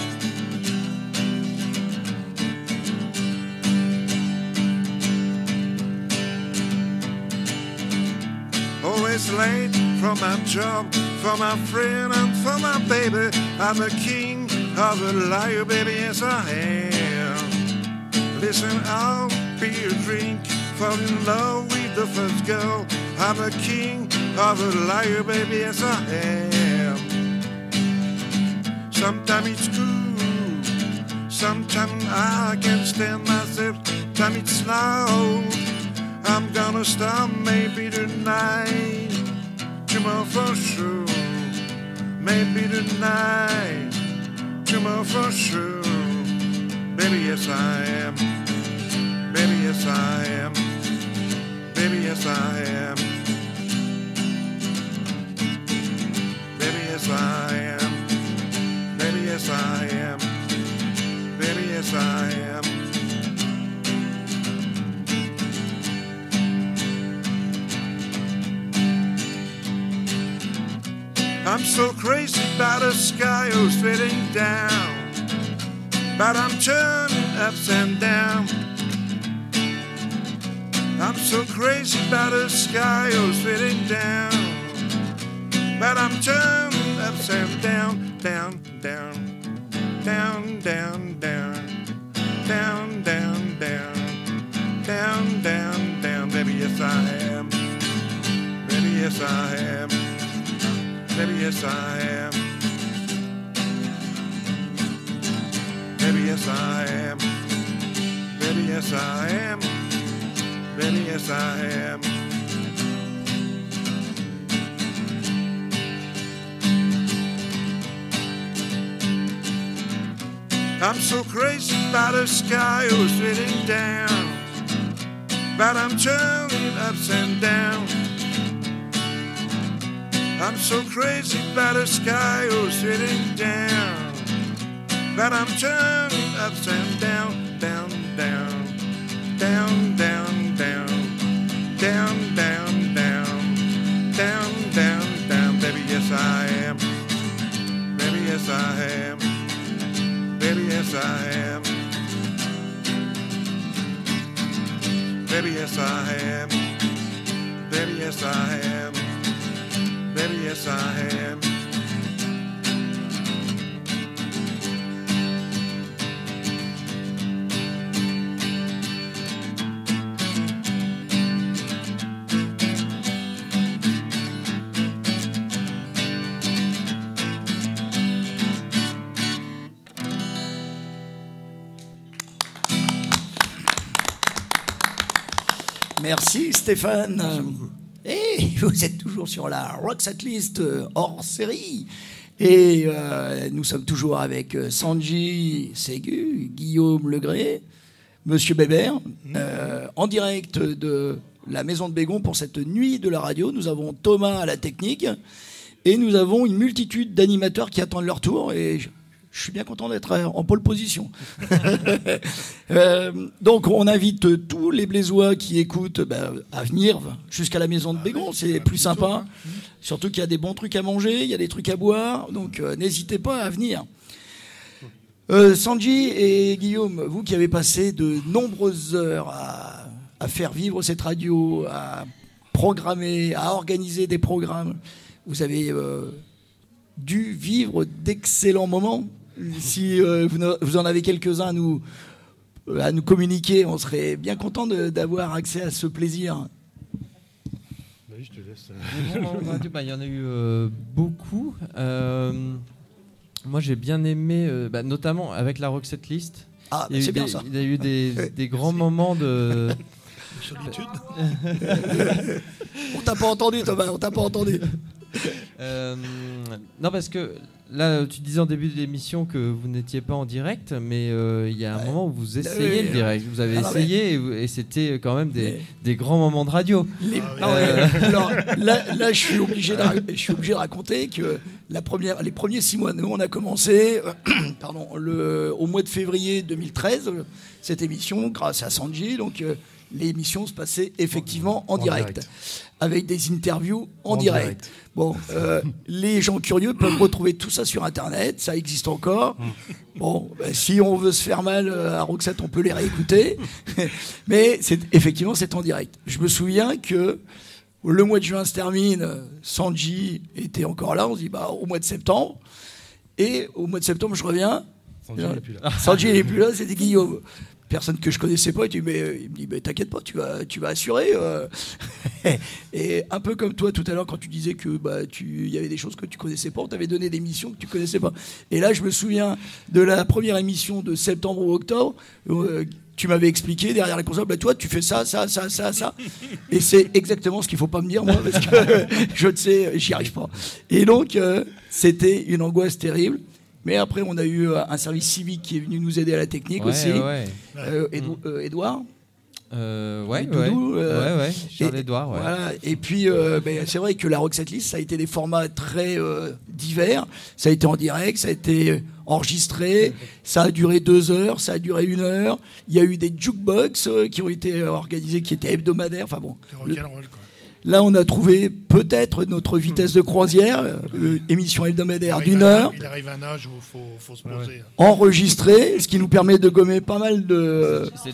S5: Always late for my job, for my friend and for my baby. I'm a king of a liar, baby, yes I am. Listen, I'll be a drink, fall in love with the first girl. I'm a king of a liar, baby, yes I am. Sometimes it's cool, sometimes I can't stand myself, sometimes it's loud. I'm gonna stop maybe tonight, tomorrow for sure. Maybe tonight, tomorrow for sure. Baby, yes I am. Baby, yes I am. Baby, yes I am. Baby, yes I am. Baby, yes I am. Baby, yes I am. I'm so crazy about the sky who's fading down, but I'm turning ups and down. I'm so crazy about the sky who's fading down, but I'm turning ups and down, down, down, down, down, down, down, down, down, down, down, down. Baby, yes I am. Baby, yes I am. Baby, yes I am. Baby, yes I am. Baby, yes I am. Baby, yes I am. I'm so crazy about the sky who's sitting down, but I'm turning ups and down. I'm so crazy about the sky who's sitting down, but I'm turning ups and down, down, down, down, down, down, down, down, down, down, down, down. Baby, yes I am. Baby, yes I am. Baby, yes I am. Baby, yes I am. Baby, yes I am. Baby, yes I am.
S1: Merci Stéphane. Et vous êtes toujours sur la Rock Setlist hors série. Et euh, nous sommes toujours avec Sanji Ségu, Guillaume Legré, Monsieur Bébert, euh, en direct de la Maison de Bégon pour cette nuit de la radio. Nous avons Thomas à la technique et nous avons une multitude d'animateurs qui attendent leur tour. Et je, je suis bien content d'être en pole position. euh, donc on invite tous les Blésois qui écoutent ben, à venir jusqu'à la Maison de Bégon. C'est plus sympa. Surtout qu'il y a des bons trucs à manger, il y a des trucs à boire. Donc euh, n'hésitez pas à venir. Euh, Sanji et Guillaume, vous qui avez passé de nombreuses heures à, à faire vivre cette radio, à programmer, à organiser des programmes, vous avez euh, dû vivre d'excellents moments. Si euh, vous, vous en avez quelques-uns à nous, à nous communiquer, on serait bien content de, d'avoir accès à ce plaisir.
S3: Je te laisse.
S4: Bah, il y en a eu euh, beaucoup. Euh, moi, j'ai bien aimé, euh, bah, notamment avec la Rock Setlist.
S1: Ah,
S4: il y a
S1: c'est
S4: eu
S1: bien
S4: des,
S1: ça.
S4: Il y a eu des, des grands moments de
S2: solitude.
S1: On t'a pas entendu, Thomas. On t'a pas entendu.
S4: Euh, non, parce que là, tu disais en début de l'émission que vous n'étiez pas en direct, mais il euh, y a un ouais. moment où vous essayez
S1: oui,
S4: le direct. Vous avez
S1: alors,
S4: essayé et, et c'était quand même des,
S1: mais...
S4: des grands moments de radio.
S1: Les...
S2: Ah, oui.
S1: euh... Alors là, là, je suis obligé de, je suis obligé de raconter que la première, les premiers six mois, nous, on a commencé, euh, pardon, le, au mois de février deux mille treize, cette émission, grâce à Sanji, donc. Euh, l'émission se passait effectivement en, en direct, direct, avec des interviews en, en direct. direct. Bon, euh, les gens curieux peuvent retrouver tout ça sur Internet, ça existe encore. Bon, bah, si on veut se faire mal à Roxette, on peut les réécouter. Mais c'est, effectivement, c'est en direct. Je me souviens que le mois de juin se termine, Sanji était encore là, on se dit bah, au mois de septembre. Et au mois de septembre, je reviens.
S3: Sanji n'est plus là.
S1: Sanji n'est plus là, c'était Guillaume. Personne que je connaissais pas, il me dit, mais, il me dit mais t'inquiète pas, tu vas, tu vas assurer. Euh. Et un peu comme toi tout à l'heure quand tu disais que bah tu, il y avait des choses que tu connaissais pas, on t'avait donné des missions que tu connaissais pas. Et là, je me souviens de la première émission de septembre ou octobre. Euh, tu m'avais expliqué derrière la console, bah toi tu fais ça, ça, ça, ça, ça. Et c'est exactement ce qu'il faut pas me dire moi parce que je ne sais, j'y arrive pas. Et donc euh, c'était une angoisse terrible. Mais après, on a eu un service civique qui est venu nous aider à la technique
S4: ouais,
S1: aussi.
S4: Ouais.
S1: Euh, Edou- euh, Edouard
S4: euh, Ouais,
S1: Doudou,
S4: ouais.
S1: Euh,
S4: ouais, ouais. Charles-Edouard, ouais.
S1: Voilà. Et puis, euh, ben, c'est vrai que la Rock Setlist, ça a été des formats très euh, divers. Ça a été en direct, ça a été enregistré, ça a duré deux heures, ça a duré une heure. Il y a eu des jukebox euh, qui ont été organisés, qui étaient hebdomadaires. Enfin bon.
S2: Le rock'n'roll, quoi.
S1: Là, on a trouvé peut-être notre vitesse de croisière, euh, émission hebdomadaire d'une heure.
S2: Il arrive un âge où il faut, faut se poser. Ouais.
S1: Enregistré, ce qui nous permet de gommer pas mal de...
S4: C'est,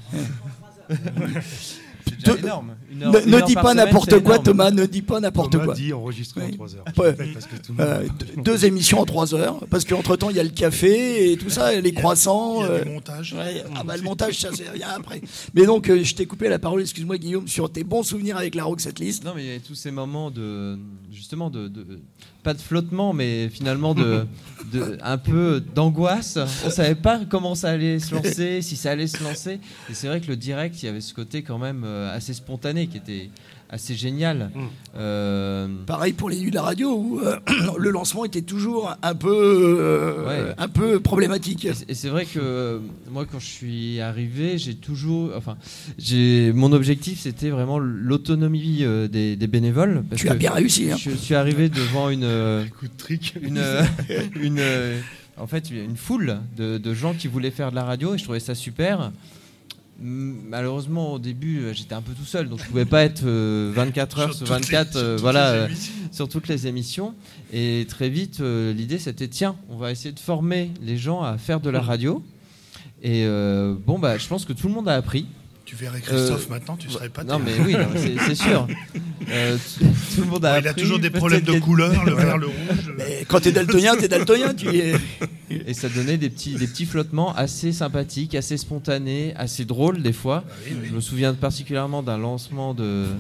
S4: c'est déjà
S1: de...
S4: énorme. Une heure,
S1: ne
S4: une
S1: ne
S4: heure
S1: dis
S4: par
S1: pas
S4: semaine,
S1: n'importe quoi, Thomas, ne dis pas n'importe
S3: Thomas
S1: quoi.
S3: dit enregistré
S1: oui.
S3: en trois heures.
S1: Ouais.
S3: Parce que tout
S1: euh, deux, deux émissions en trois heures, parce qu'entre-temps, il y a le café et tout ça, les croissants.
S2: Il y a
S1: euh,
S2: du montage.
S1: Ouais, ah bah, le montage, ça, c'est rien après. Mais donc, euh, je t'ai coupé la parole, excuse-moi, Guillaume, sur tes bons souvenirs avec la Rock Setlist.
S4: Non, mais il y avait tous ces moments de... Justement, de... de pas de flottement, mais finalement de, de un peu d'angoisse. On savait pas comment ça allait se lancer, si ça allait se lancer. Et c'est vrai que le direct, il y avait ce côté quand même assez spontané qui était assez génial.
S3: Mm.
S4: Euh...
S1: Pareil pour les nuits de la radio où euh, le lancement était toujours un peu, euh,
S4: ouais.
S1: un peu problématique.
S4: Et c'est, et c'est vrai que euh, moi, quand je suis arrivé, j'ai toujours, enfin, j'ai mon objectif, c'était vraiment l'autonomie euh, des, des bénévoles. Parce
S1: tu
S4: que
S1: as bien réussi. Hein.
S4: Je, je suis arrivé devant une, euh,
S3: coup de trick.
S4: une, euh, une, euh, en fait, une foule de, de gens qui voulaient faire de la radio et je trouvais ça super. Malheureusement, au début, j'étais un peu tout seul, donc je pouvais pas être euh, vingt-quatre heures sur vingt-quatre,
S2: les,
S4: euh, voilà, euh, sur toutes les émissions. Et très vite, euh, l'idée, c'était tiens, on va essayer de former les gens à faire de la radio. Et euh, bon, bah, je pense que tout le monde a appris.
S2: Tu verrais Christophe
S4: euh,
S2: maintenant, tu serais pas.
S4: Non, mais oui, non, c'est, c'est sûr. Euh, tout, tout le monde a
S2: bon,
S4: appris.
S2: Il a toujours des problèmes de couleur, le vert, le rouge.
S1: Mais quand t'es daltonien, t'es daltonien. Tu es...
S4: Et ça donnait des petits, des petits flottements assez sympathiques, assez spontanés, assez drôles des fois.
S2: Ah oui, oui.
S4: Je me souviens particulièrement d'un lancement de,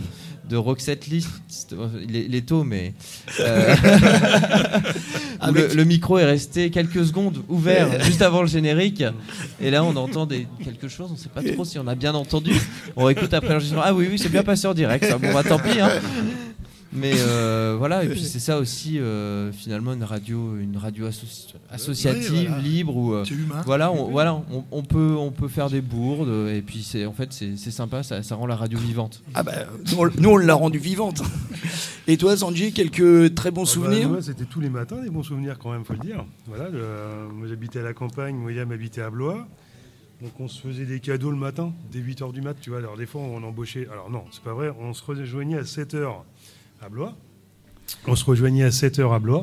S4: de Roxette List. Il est, il est tôt, mais euh,
S1: Avec...
S4: le, le micro est resté quelques secondes ouvert juste avant le générique. Et là, on entend des, quelque chose. On ne sait pas trop si on a bien entendu. On écoute après l'enregistrement. Ah oui, oui, c'est bien passé en direct. Ça. Bon, bah tant pis. Hein. Mais euh, voilà, et puis c'est ça aussi euh, finalement une radio, une radio associ- associative, oui, voilà. libre où euh, voilà, on, voilà, on, on peut, on peut faire des bourdes et puis c'est en fait c'est, c'est sympa, ça, ça rend la radio vivante.
S1: Ah bah nous, on, nous on l'a rendue vivante. Et toi, Sanji, quelques très bons
S3: ah
S1: souvenirs?
S3: bah, moi, c'était tous les matins des bons souvenirs quand même, faut le dire. Voilà, le, moi j'habitais à la campagne, William habitait à Blois. Donc on se faisait des cadeaux le matin, dès huit heures du mat, tu vois. Alors des fois on embauchait, alors non, c'est pas vrai, on se rejoignait à sept heures à Blois. On se rejoignait à sept heures à Blois.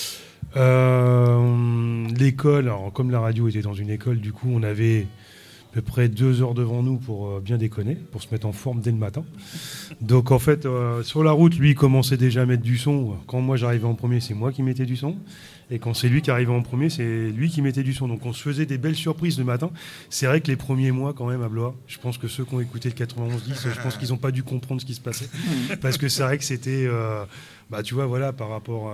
S3: Euh, l'école, alors comme la radio était dans une école, du coup on avait à peu près deux heures devant nous pour euh, bien déconner, pour se mettre en forme dès le matin. Donc en fait, euh, sur la route, lui il commençait déjà à mettre du son. Quand moi j'arrivais en premier, c'est moi qui mettais du son. Et quand c'est lui qui arrivait en premier, c'est lui qui mettait du son. Donc on se faisait des belles surprises le matin. C'est vrai que les premiers mois quand même à Blois, je pense que ceux qui ont écouté le quatre-vingt-onze dix, je pense qu'ils n'ont pas dû comprendre ce qui se passait. Parce que c'est vrai que c'était, euh, bah, tu vois, voilà, par rapport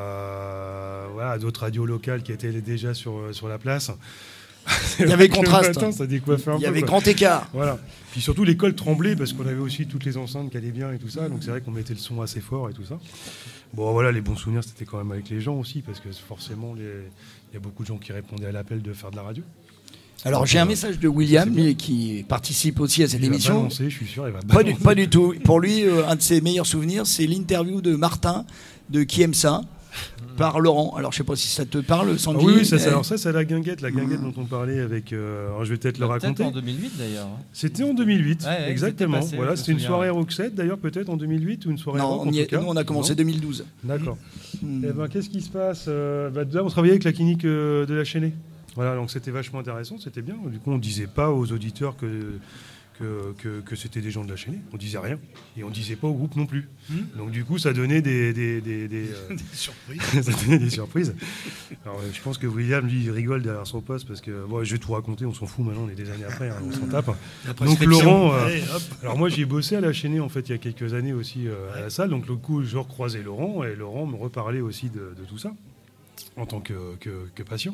S3: à, voilà, à d'autres radios locales qui étaient déjà sur, sur la place.
S1: Il y avait contraste.
S3: Matin, ça décoiffait un
S1: Il y
S3: peu,
S1: avait
S3: quoi.
S1: Grand écart.
S3: Voilà. Puis surtout l'école tremblait parce qu'on avait aussi toutes les enceintes qui allaient bien et tout ça. Donc c'est vrai qu'on mettait le son assez fort et tout ça. Bon voilà, les bons souvenirs c'était quand même avec les gens aussi parce que forcément il y a beaucoup de gens qui répondaient à l'appel de faire de la radio.
S1: Alors j'ai un message de William lui, qui participe aussi à cette
S3: il
S1: émission.
S3: Va balancer, je suis sûr, il va
S1: pas, du, pas du tout. Pour lui, euh, un de ses meilleurs souvenirs, c'est l'interview de Martin de Qui aime ça par Laurent. Alors je sais pas si ça te parle, Sandy.
S3: Ah oui, oui ça, mais... alors ça c'est la guinguette, la guinguette mmh. dont on parlait avec. Euh, alors je vais peut-être bah, le raconter.
S4: Peut-être en deux mille huit d'ailleurs.
S3: C'était en deux mille huit,
S4: ouais, ouais,
S3: exactement.
S4: Passé,
S3: voilà, c'était une soirée Roxette d'ailleurs peut-être en deux mille huit ou une soirée
S1: non,
S3: rock,
S1: on
S3: en
S1: y est,
S3: tout cas.
S1: Nous on a commencé en deux mille douze.
S3: D'accord. Mmh. Et ben qu'est-ce qui se passe euh, bah, là, on travaillait avec la clinique euh, de la Chênaie. Voilà, donc c'était vachement intéressant, c'était bien. Du coup, on disait pas aux auditeurs que Que, que, que c'était des gens de la Chênaie, on disait rien et on disait pas au groupe non plus. Mmh. Donc du coup ça donnait des, des, des, des, euh...
S2: des surprises.
S3: ça donnait des surprises. Alors je pense que William lui il rigole derrière son poste parce que bon, je vais tout raconter, on s'en fout maintenant, on est des années après, hein, on s'en tape. Donc Laurent, euh... Allez, alors moi j'ai bossé à la Chênaie en fait il y a quelques années aussi euh, à la salle, donc le coup je recroisais Laurent et Laurent me reparlait aussi de, de tout ça en tant que, que, que patient.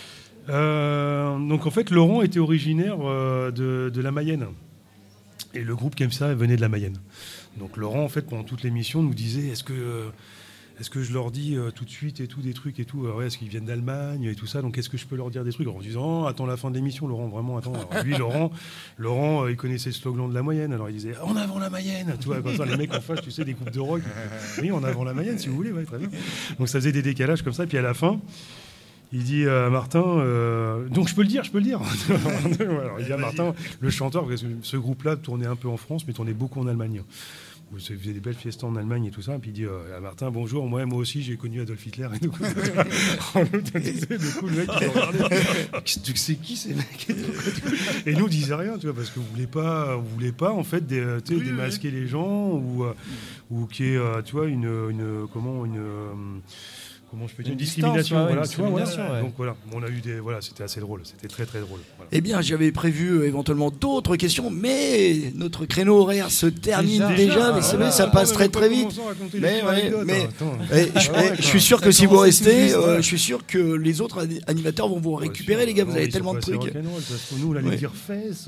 S3: Euh, donc en fait Laurent était originaire euh, de, de la Mayenne. Et le groupe Qui aime ça venait de la Mayenne. Donc Laurent, en fait, pendant toute l'émission, nous disait est-ce que, euh, est-ce que je leur dis euh, tout de suite et tout, des trucs et tout, euh, ouais, est-ce qu'ils viennent d'Allemagne et tout ça, donc est-ce que je peux leur dire des trucs en disant oh, attends la fin de l'émission, Laurent, vraiment, attends. Alors, lui, Laurent, Laurent euh, il connaissait le slogan de la Mayenne, alors il disait en avant la Mayenne, tu vois, comme ça, les mecs en face, tu sais, des groupes de rock, oui, en avant la Mayenne, si vous voulez, ouais, très bien. Donc ça faisait des décalages comme ça, puis à la fin, il dit à Martin, euh, donc je peux le dire, je peux le dire. Alors, il dit à Martin, le chanteur, parce que ce groupe-là tournait un peu en France, mais tournait beaucoup en Allemagne. Vous faisait des belles fiestas en Allemagne et tout ça. Et puis il dit euh, à Martin, bonjour, moi, moi aussi j'ai connu Adolf Hitler. Et du coup, du coup le mec il regardait, c'est qui ces mecs? Et nous on disait rien, tu vois, parce que vous voulez pas, vous voulez pas en fait des, oui, démasquer oui. les gens ou ou qu'il y ait, tu vois, une, une comment une Comment je peux dire, une discrimination,
S4: ouais,
S3: voilà,
S4: une
S3: tu vois, voilà.
S4: Ouais.
S3: Donc voilà, on a eu des, voilà, c'était assez drôle, c'était très très drôle. Voilà.
S1: Eh bien, j'avais prévu euh, éventuellement d'autres questions, mais notre créneau horaire se termine déjà. déjà ah, vous savez, ça passe ah, très très vite. Mais, ouais, mais eh, je, ah, ouais, je suis sûr que si vous restez, euh, je suis sûr que les autres animateurs vont vous récupérer, ouais, les gars. Vous avez tellement de trucs.
S3: Nous, on allait dire fesses.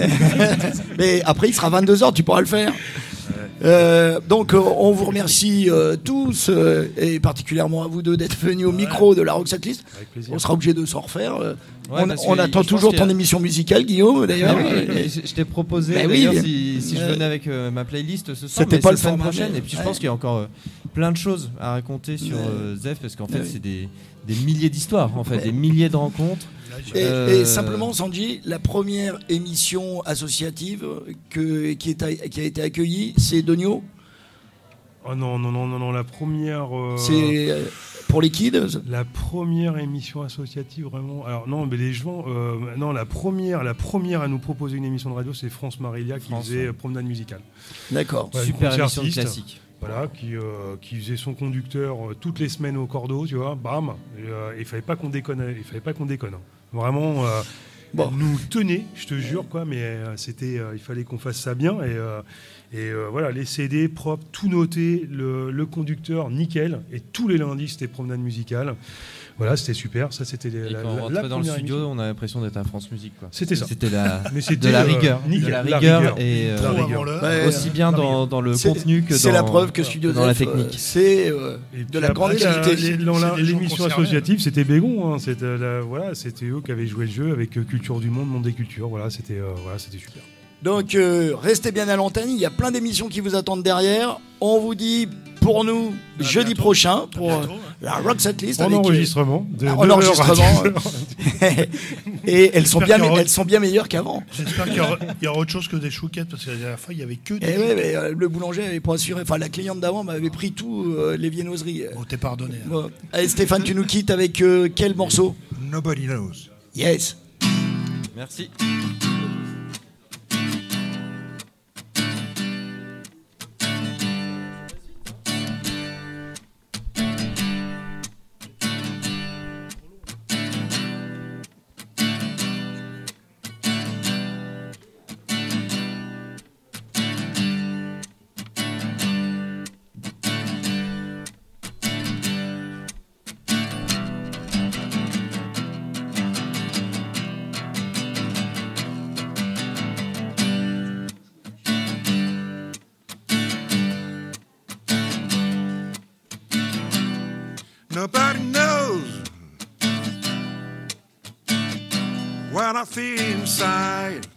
S1: Mais après, il sera vingt-deux heures, tu pourras le faire. Euh, donc euh, on vous remercie euh, tous euh, et particulièrement à vous deux d'être venus au micro de la Roxette List. On sera obligé de s'en refaire. Euh, ouais, on on attend toujours ton émission musicale, Guillaume, d'ailleurs.
S4: Ah oui, et, et je t'ai proposé bah d'ailleurs oui, si, si je venais avec euh, ma playlist ce soir,
S1: c'était pas le
S4: semaine
S1: format
S4: prochaine.
S1: mais...
S4: Et puis je
S1: ouais.
S4: pense qu'il y a encore euh, plein de choses à raconter sur euh, Zef parce qu'en fait ouais. c'est des, des milliers d'histoires, en fait, ouais. des milliers de rencontres.
S1: Et, euh... et simplement, Sanji, la première émission associative que, qui, est a, qui a été accueillie, c'est Donio.
S3: Oh non, non, non, non, non, la première... Euh...
S1: C'est pour les kids.
S3: La première émission associative, vraiment... Alors non, mais les gens... Euh, non, la première, la première à nous proposer une émission de radio, c'est France Marilia qui France, faisait ouais. Promenade musicale.
S1: D'accord.
S3: Ouais,
S4: super émission de classique.
S3: Voilà, qui, euh, qui faisait son conducteur euh, toutes les semaines au cordeau, tu vois, bam. Et, euh, il fallait pas qu'on déconne, il fallait pas qu'on déconne. Hein. Vraiment, euh,
S1: Bon.
S3: Elle nous tenait, je te jure, quoi, mais euh, c'était, euh, il fallait qu'on fasse ça bien. Et, euh, et euh, voilà, les C D propres, tout noté, le, le conducteur nickel. Et tous les lundis, c'était promenade musicale. Voilà, c'était super. Ça, c'était
S4: Et
S3: la,
S4: quand on
S3: la,
S4: rentrait
S3: la
S4: dans le
S3: première
S4: studio,
S3: émission.
S4: on a l'impression d'être à France Musique, quoi.
S3: C'était ça.
S4: C'était la,
S3: Mais c'était,
S4: de la
S3: euh,
S4: rigueur,
S3: nickel.
S4: de la
S3: La
S4: rigueur,
S3: rigueur.
S4: et euh,
S2: Trop
S3: rigueur.
S2: avant l'heure.
S1: Ouais,
S4: aussi bien
S3: la
S4: dans,
S3: rigueur.
S4: dans le
S1: C'est-
S4: contenu que
S1: C'est
S4: dans,
S1: la preuve que Studio
S4: dans la
S1: Def, euh,
S4: technique.
S1: c'est euh,
S3: Et
S1: de
S3: puis
S1: la grande
S3: après, la-
S1: qualité.
S3: les- dans la-
S2: C'est des gens
S3: l'émission
S2: concernés.
S3: associative, c'était Bégon. Hein, c'était, la- voilà, c'était eux qui avaient joué le jeu avec euh, Culture du Monde, Monde des Cultures. Voilà, c'était, euh, voilà, c'était super.
S1: Donc euh, restez bien à l'antenne, il y a plein d'émissions qui vous attendent derrière. On vous dit pour nous
S2: À
S1: jeudi
S2: bientôt.
S1: prochain
S2: À
S1: pour
S2: bientôt,
S1: euh,
S2: hein.
S1: la Rock Setlist
S3: En
S1: avec, euh,
S3: enregistrement. de-
S1: en
S3: de
S1: enregistrement.
S3: heures à
S1: et elles sont,
S2: J'espère
S1: bien,
S2: qu'il y aura-
S1: elles sont bien meilleures qu'avant.
S2: J'espère qu'il y aura, il y aura autre chose que des chouquettes, parce que la dernière fois, il n'y avait que des
S1: Et
S2: chouquettes.
S1: ouais, mais, euh, le boulanger avait pas assuré, enfin la cliente d'avant m'avait pris tout euh, les viennoiseries.
S2: Bon, t'es pardonné. hein.
S1: Bon. Allez Stéphane, tu nous quittes avec euh, quel morceau?
S6: Nobody knows.
S1: Yes.
S4: Merci.
S5: Nobody knows what I feel inside.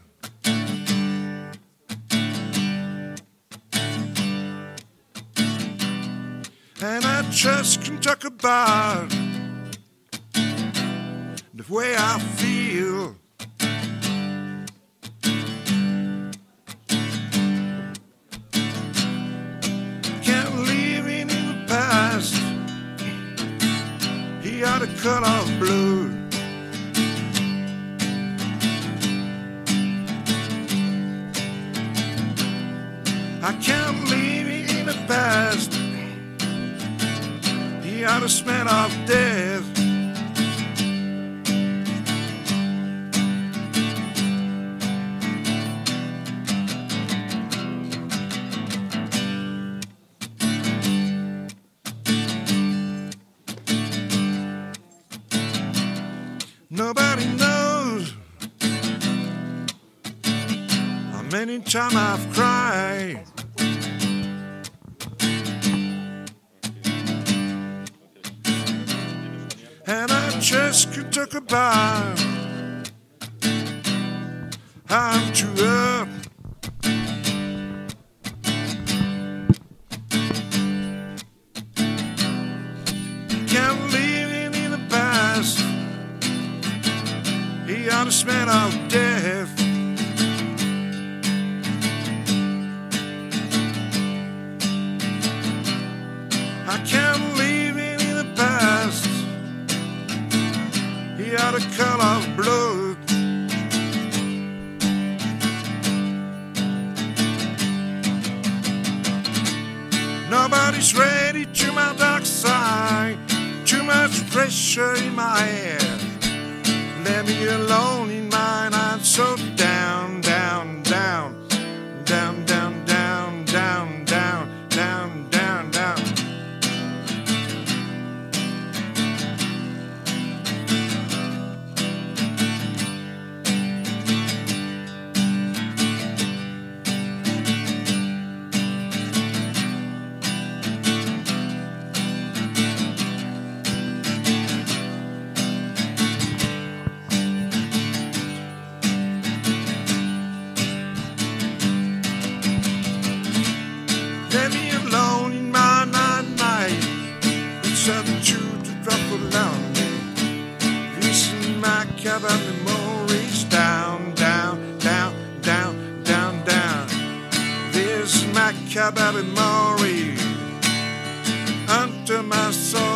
S5: And I just can talk about the way I feel. Can't live in the past. He had a cut off blue. I can't live in the past. He had a smell of death. Nobody knows how many times I've cried. And I just could talk about how I'm too up. Can't live in the past. He had a smell of death. I can't live in the past. He had a cut of blood. Nobody's ready to my dark side. Too much pressure in my head. Let me alone in mine. I'm so down, down, down, down, down, down, down, down, down, down, down. Let me alone in my night night. It's up to to drop along me. This is my cabin memories down, down, down, down, down, down. This is my cabin memory. Under my soul.